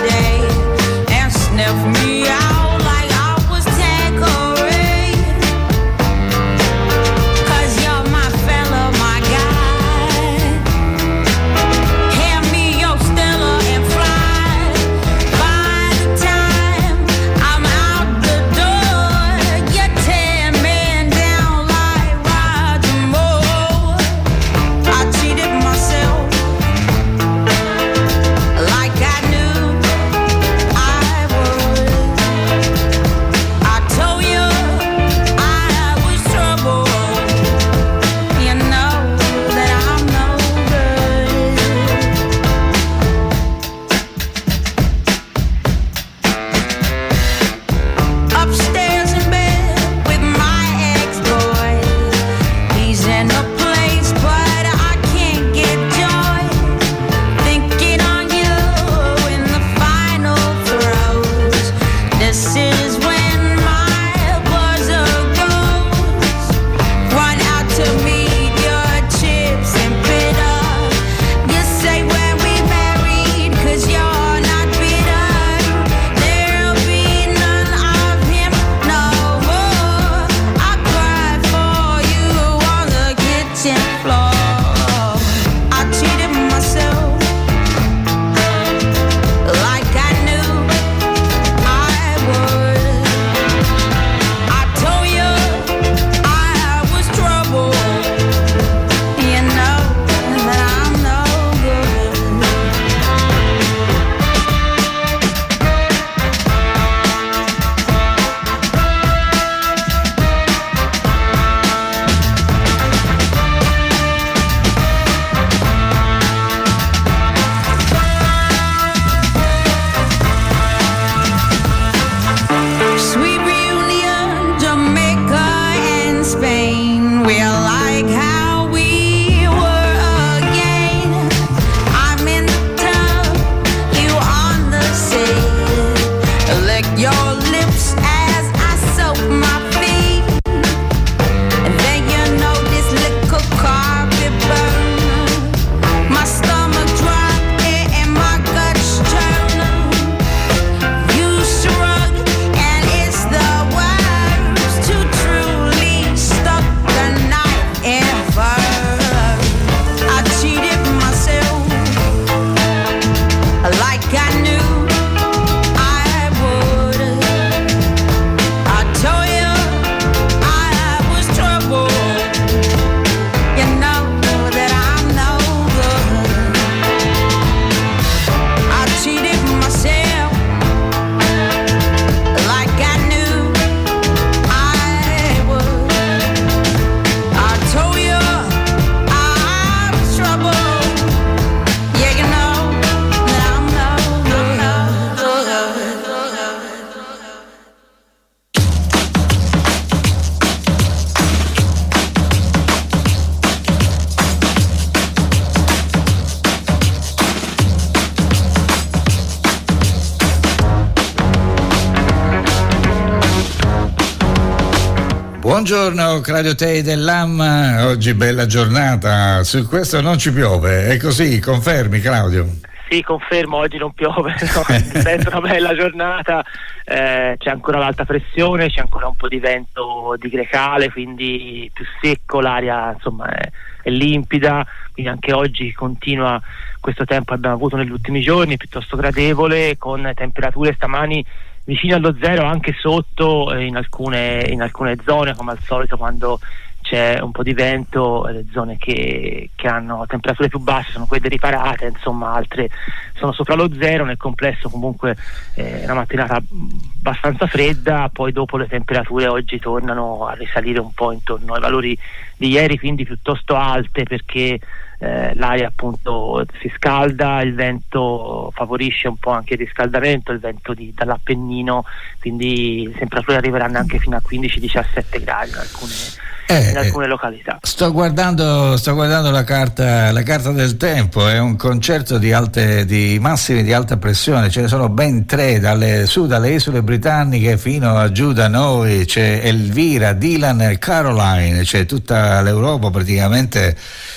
Buongiorno Claudio Tei dell'AM, oggi bella giornata, su questo non ci piove, è così, confermi Claudio?
Sì, confermo, oggi non piove, no, è una bella giornata, c'è ancora l'alta pressione, c'è ancora un po' di vento di grecale, quindi più secco, l'aria insomma è limpida, quindi anche oggi continua questo tempo che abbiamo avuto negli ultimi giorni, piuttosto gradevole, con temperature stamani vicino allo zero, anche sotto in alcune zone, come al solito quando c'è un po' di vento. Le zone che hanno temperature più basse sono quelle riparate, insomma altre sono sopra lo zero. Nel complesso comunque una mattinata abbastanza fredda, poi dopo le temperature oggi tornano a risalire un po' intorno ai valori di ieri, quindi piuttosto alte, perché l'aria appunto si scalda, il vento favorisce un po' anche il riscaldamento, il vento dall'Appennino, quindi le temperature arriveranno anche fino a 15-17 gradi in alcune località.
Sto guardando la carta del tempo, è un concerto di massimi di alta pressione, ce ne sono ben 3 dalle isole britanniche fino a giù da noi, c'è Elvira, Dylan e Caroline, c'è tutta l'Europa praticamente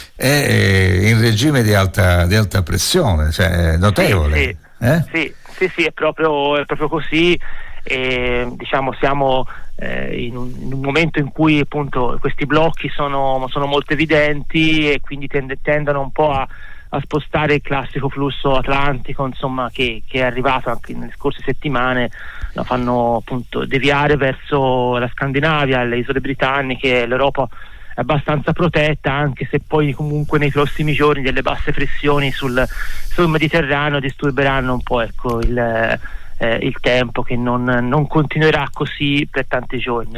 è in regime di alta pressione, cioè notevole.
Sì, è proprio così. Diciamo siamo in un momento in cui appunto questi blocchi sono molto evidenti, e quindi tendono un po' a spostare il classico flusso atlantico, insomma, che è arrivato anche nelle scorse settimane. Lo fanno appunto deviare verso la Scandinavia, le isole britanniche. L'Europa è abbastanza protetta, anche se poi comunque nei prossimi giorni delle basse pressioni sul Mediterraneo disturberanno un po' il tempo, che non continuerà così per tanti giorni.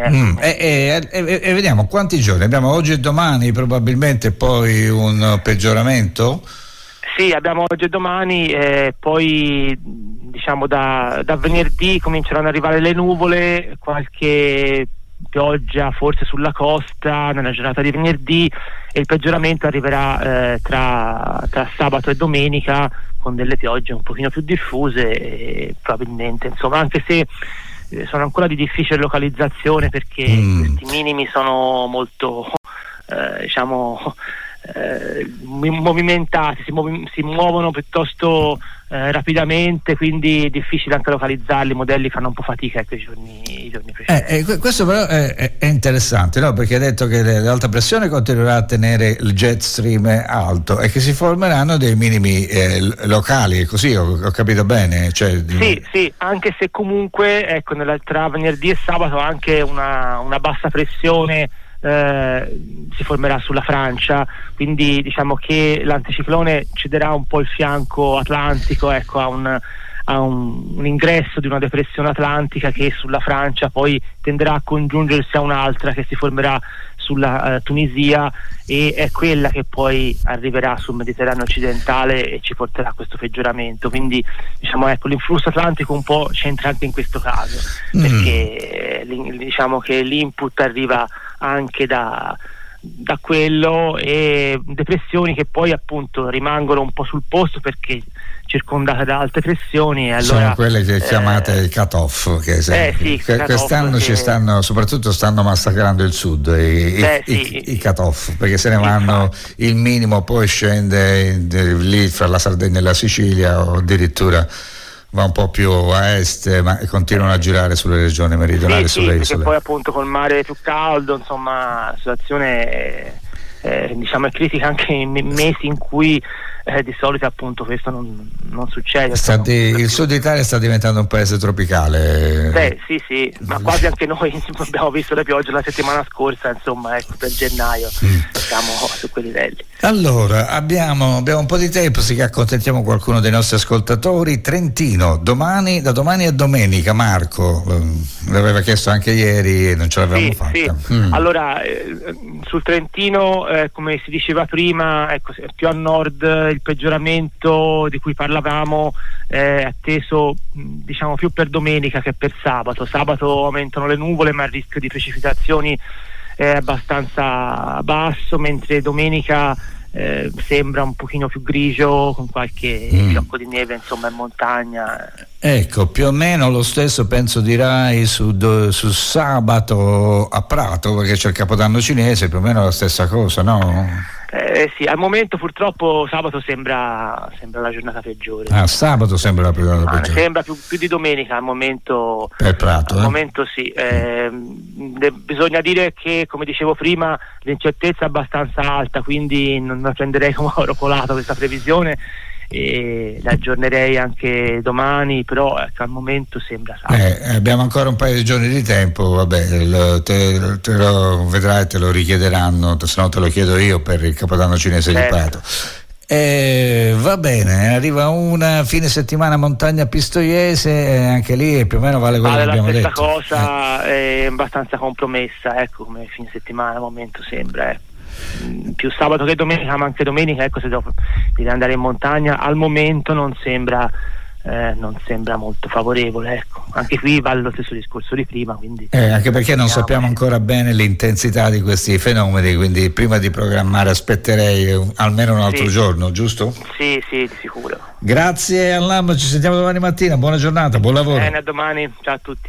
E vediamo quanti giorni abbiamo oggi e domani, probabilmente poi un peggioramento.
Sì, abbiamo oggi e domani, poi diciamo da venerdì cominceranno ad arrivare le nuvole, qualche pioggia forse sulla costa nella giornata di venerdì, e il peggioramento arriverà tra sabato e domenica, con delle piogge un pochino più diffuse, probabilmente, insomma, anche se sono ancora di difficile localizzazione, perché questi minimi sono molto movimentati, si muovono piuttosto rapidamente, quindi è difficile anche localizzarli. I modelli fanno un po' fatica i giorni precedenti.
Questo però è interessante, no? Perché ha detto che l'alta pressione continuerà a tenere il jet stream alto e che si formeranno dei minimi locali, così ho capito bene? Cioè,
sì, anche se comunque ecco, tra venerdì e sabato anche una bassa pressione si formerà sulla Francia, quindi diciamo che l'anticiclone cederà un po' il fianco atlantico, ecco, a un ingresso di una depressione atlantica che sulla Francia poi tenderà a congiungersi a un'altra che si formerà sulla Tunisia, e è quella che poi arriverà sul Mediterraneo occidentale e ci porterà a questo peggioramento. Quindi diciamo, ecco, l'influsso atlantico un po' c'entra anche in questo caso, perché diciamo che l'input arriva anche da quello, e depressioni che poi appunto rimangono un po' sul posto perché circondate da alte pressioni, e allora
sono quelle che chiamate il cut-off, che quest'anno ci stanno massacrando il sud, i cut-off, perché se ne vanno il minimo, poi scende lì fra la Sardegna e la Sicilia, o addirittura va un po' più a est, ma continuano a girare sulle regioni meridionali, sulle isole.
Perché poi appunto col mare più caldo, insomma, la situazione diciamo è critica anche in mesi in cui di solito appunto questo non succede.
Il sud Italia sta diventando un paese tropicale.
Sì, ma quasi anche noi abbiamo visto le piogge la settimana scorsa, insomma, ecco, per gennaio siamo su quei livelli.
Allora abbiamo un po' di tempo, sì, che accontentiamo qualcuno dei nostri ascoltatori. Trentino, da domani a domenica. Marco l'aveva chiesto anche ieri e non ce l'avevamo fatta.
Allora sul Trentino, come si diceva prima, ecco, più a nord il peggioramento di cui parlavamo è atteso, diciamo, più per domenica che per sabato. Sabato aumentano le nuvole, ma il rischio di precipitazioni è abbastanza basso, mentre domenica sembra un pochino più grigio, con qualche fiocco di neve insomma in montagna.
Ecco, più o meno lo stesso penso dirai su sabato a Prato, perché c'è il Capodanno cinese, più o meno la stessa cosa, no?
Sì, al momento purtroppo sabato sembra la giornata peggiore.
Sabato sembra la giornata peggiore.
Sembra più di domenica al momento.
Per Prato,
al momento sì. Bisogna dire che, come dicevo prima, l'incertezza è abbastanza alta, quindi non la prenderei come oro colato questa previsione e la aggiornerei anche domani, però al momento sembra salvo.
Abbiamo ancora un paio di giorni di tempo, vabbè, te lo vedrai, te lo richiederanno, se no te lo chiedo io per il Capodanno cinese di Prato. Va bene, arriva una fine settimana montagna pistoiese, anche lì più o meno vale quello che abbiamo detto.
La stessa cosa, è abbastanza compromessa, ecco, come fine settimana al momento sembra, più sabato che domenica, ma anche domenica, ecco, se devi andare in montagna al momento non sembra molto favorevole, ecco. Anche qui vale lo stesso discorso di prima, quindi
anche perché non sappiamo ancora bene l'intensità di questi fenomeni, quindi prima di programmare aspetterei almeno un altro giorno, giusto?
Sì, di sicuro.
Grazie Allam, ci sentiamo domani mattina, buona giornata, buon lavoro.
Bene, a domani, ciao a tutti.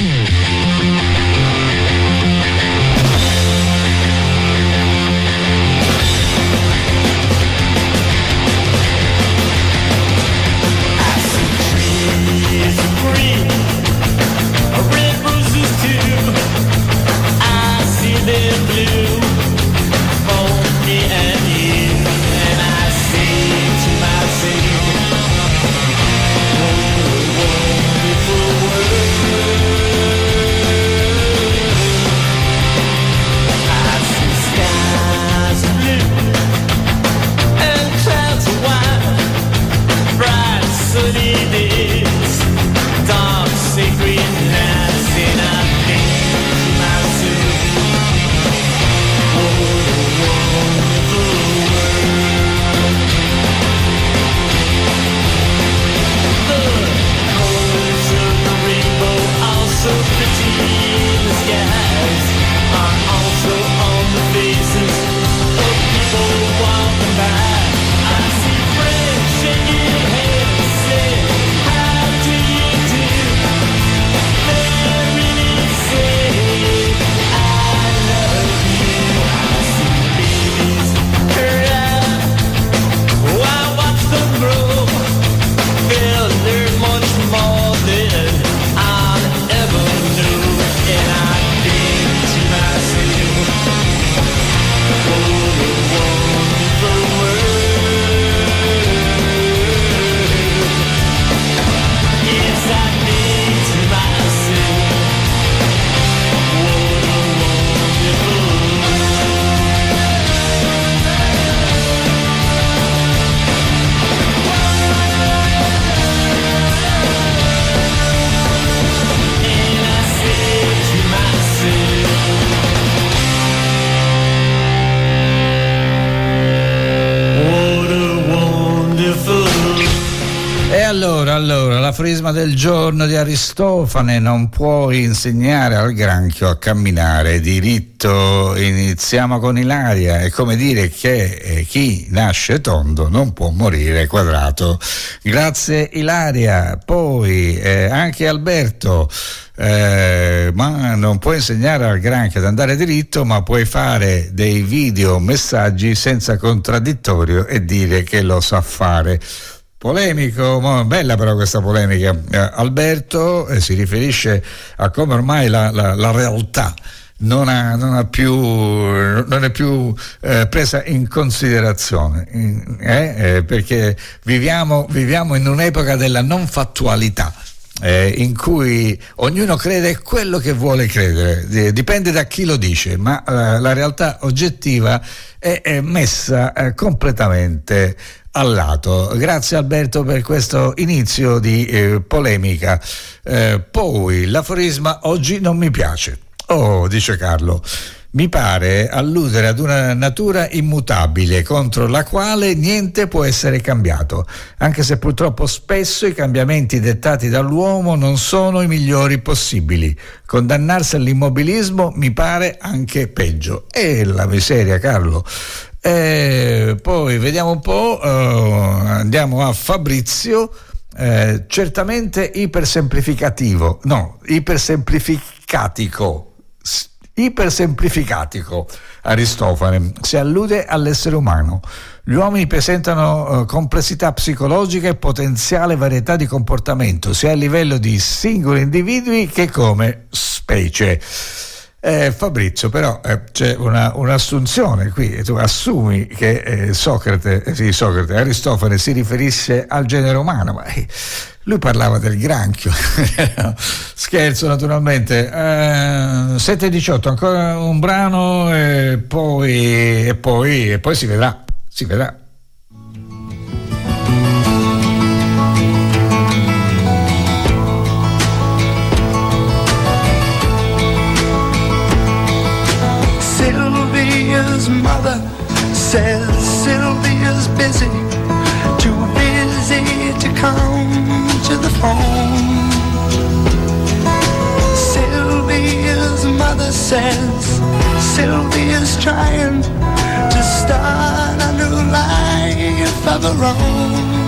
Allora, l'aforisma del giorno di Aristofane: non puoi insegnare al granchio a camminare diritto. Iniziamo con Ilaria, è come dire che chi nasce tondo non può morire quadrato. Grazie Ilaria. Poi anche Alberto, ma non puoi insegnare al granchio ad andare diritto, ma puoi fare dei video messaggi senza contraddittorio e dire che lo sa fare. Polemico, bella però questa polemica. Alberto si riferisce a come ormai la realtà non è più presa in considerazione, perché viviamo in un'epoca della non fattualità, in cui ognuno crede quello che vuole credere, dipende da chi lo dice, ma la realtà oggettiva è messa completamente al lato. Grazie Alberto per questo inizio di polemica. Poi l'aforisma oggi non mi piace. Dice Carlo, mi pare alludere ad una natura immutabile contro la quale niente può essere cambiato, anche se purtroppo spesso i cambiamenti dettati dall'uomo non sono i migliori possibili. Condannarsi all'immobilismo mi pare anche peggio. E la miseria, Carlo. Poi vediamo un po', andiamo a Fabrizio. Certamente ipersemplificatico, Aristofane, si allude all'essere umano. Gli uomini presentano complessità psicologica e potenziale varietà di comportamento, sia a livello di singoli individui che come specie. Fabrizio, però c'è un'assunzione qui, tu assumi che Aristofane si riferisse al genere umano, ma lui parlava del granchio. Scherzo, naturalmente. 7:18, ancora un brano e poi si vedrà.
Sylvia's mother says Sylvia's busy, too busy to come to the phone. Sylvia's mother says Sylvia's trying to start a new life of her own.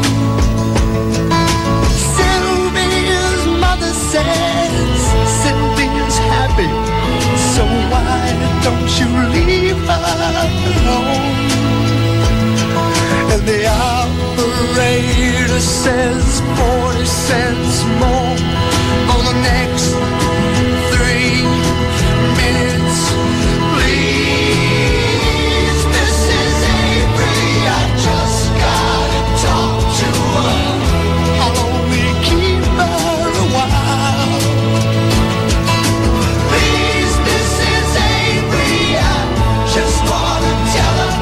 Sylvia's mother says Sylvia's happy, so why don't you leave her alone? And the operator says 40 cents more for the next 3 minutes. Please, Mrs. Avery, I just gotta talk to her. I'll only keep her a while. Please, Mrs. Avery, I just wanna tell her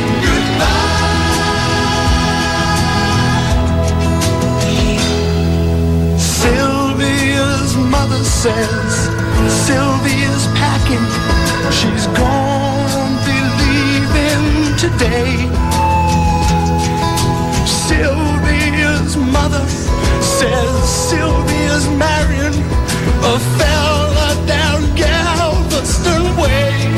goodbye. Sylvia's mother says Sylvia's packing, she's gonna be leaving today. Sylvia's mother says Sylvia's marrying a fella down Galveston Way.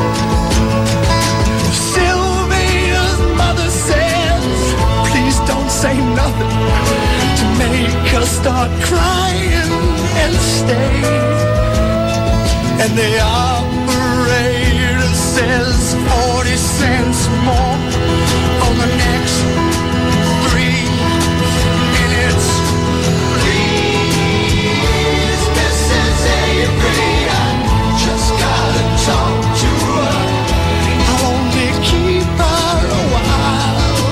Sylvia's mother says please don't say nothing to make her start crying and stay. And the operator says 40 cents more for the next 3 minutes. Please, Mrs. Avery, I just gotta talk to her. I'll only keep her a while.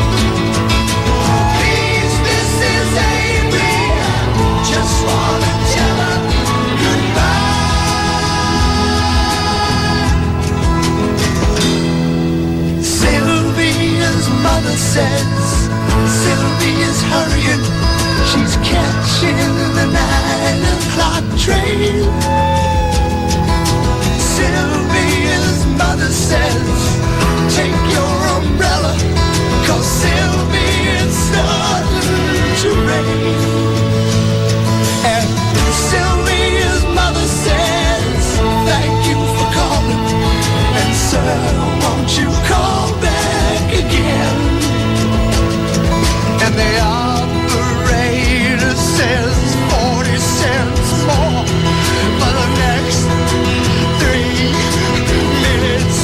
Please, Mrs. Avery, I just wanna tell her goodbye. Sylvia's mother says Sylvia's hurrying, she's catching the 9 o'clock train. Sylvia's mother says take your umbrella, 'cause Sylvia, it's starting to rain. And Sylvia's mother says thank you for calling, and sir, won't you call back again? And the operator says 40 cents more for the next 3 minutes.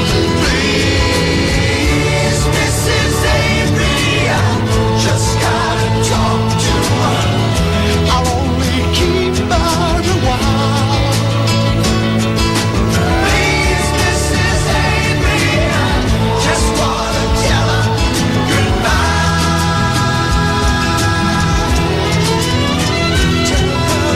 Please, Mrs. Avery, I just gotta talk to her. I'll only keep her a while. Please, Mrs. Avery, I just wanna tell her goodbye. Tell her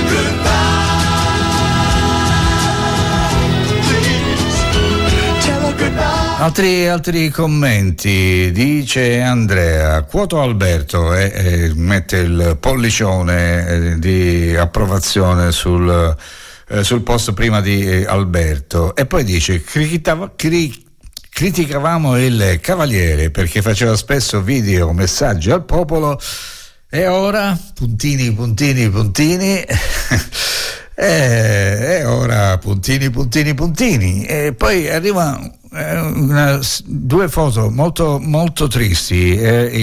goodbye. Please, tell her goodbye.
Altri commenti, dice Andrea, quoto Alberto e mette il pollicione di approvazione sul post prima di Alberto, e poi dice criticavamo il Cavaliere perché faceva spesso video messaggi al popolo, e ora puntini E ora puntini, puntini, puntini. E poi arriva due foto molto, molto tristi.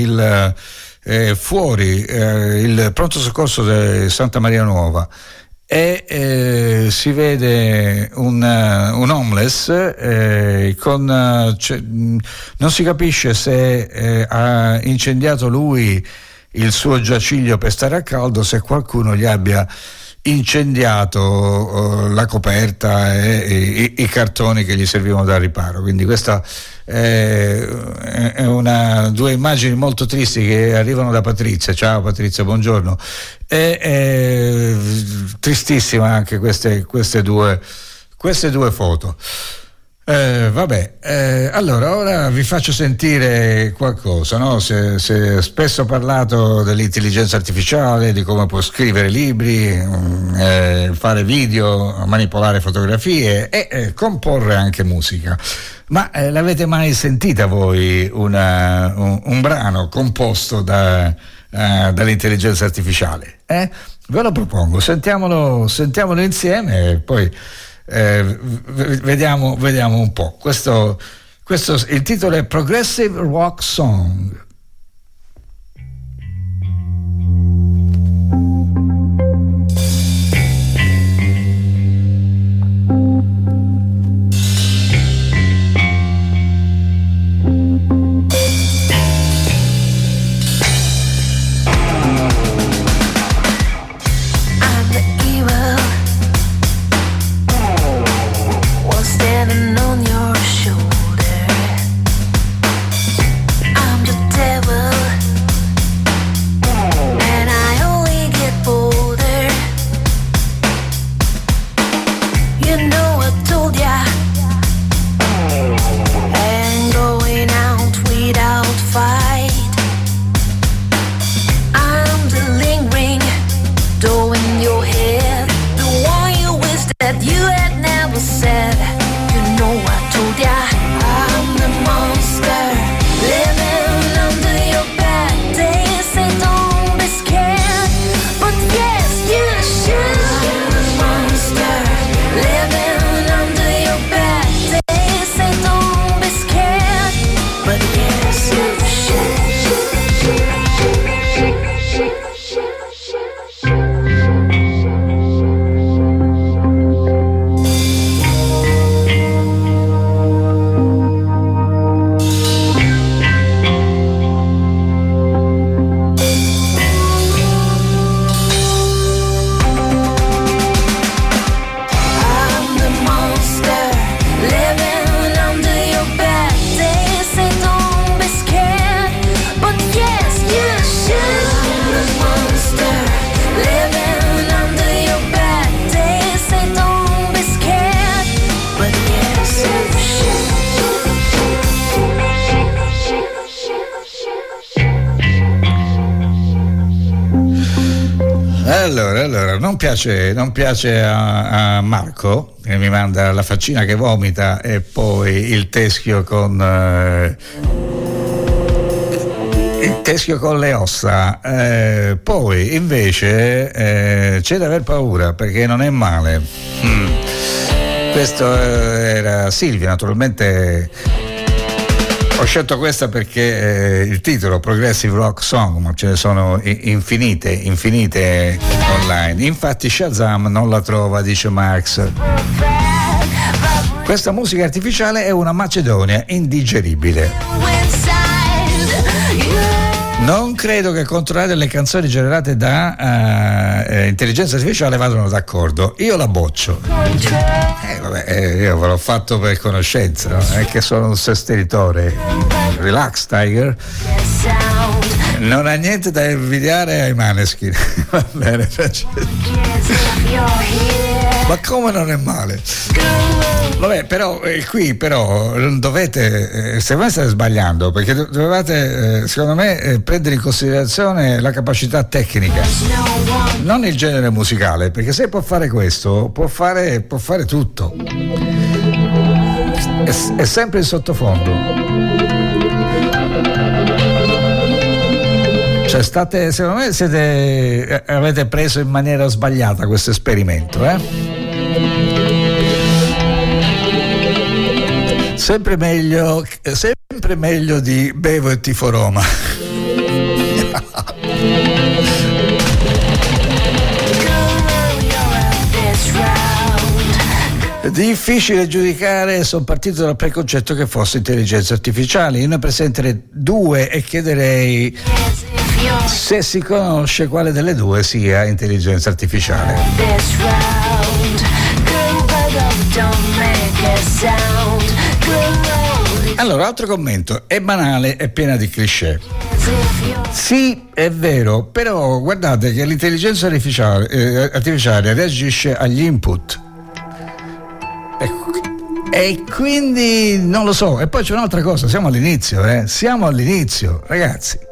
Fuori il pronto soccorso di Santa Maria Nuova. E si vede un homeless non si capisce se ha incendiato lui il suo giaciglio per stare a caldo, se qualcuno gli abbia incendiato la coperta e i cartoni che gli servivano da riparo. Quindi questa è due immagini molto tristi che arrivano da Patrizia. Ciao Patrizia, buongiorno. È tristissima anche queste due foto. Allora ora vi faccio sentire qualcosa, no? Se spesso ho parlato dell'intelligenza artificiale, di come può scrivere libri, fare video, manipolare fotografie e comporre anche musica. Ma l'avete mai sentita voi un brano composto dall'intelligenza artificiale? Ve lo propongo, sentiamolo insieme e poi vediamo un po'. Questo il titolo è Progressive Rock Song.
On your shoulder, I'm the devil.
Allora, non piace a Marco, che mi manda la faccina che vomita e poi il teschio con le ossa. Poi invece c'è da aver paura, perché non è male. Questo era Silvia, naturalmente. Ho scelto questa perché il titolo Progressive Rock Song, ma ce ne sono infinite online. Infatti Shazam non la trova, dice Marx. Questa musica artificiale è una Macedonia indigeribile. Non credo che controllare le canzoni generate da intelligenza artificiale vadano d'accordo. Io la boccio. Io ve l'ho fatto per conoscenza, no? È che sono un sostenitore. Relax, Tiger. Non ha niente da invidiare ai Maneskin. Va bene, ma come non è male? Vabbè, però qui dovete, se voi state sbagliando, perché dovevate secondo me prendere in considerazione la capacità tecnica, non il genere musicale, perché se può fare questo può fare tutto. È sempre il sottofondo. Cioè secondo me avete preso in maniera sbagliata questo esperimento, Sempre meglio di Bevo e Tifo Roma. Difficile giudicare, sono partito dal preconcetto che fosse intelligenza artificiale. Io ne presenterei due e chiederei se si conosce quale delle due sia intelligenza artificiale. Allora, altro commento, è banale, è piena di cliché. Sì, è vero, però guardate che l'intelligenza artificiale reagisce agli input. E quindi non lo so. E poi c'è un'altra cosa, siamo all'inizio, ragazzi.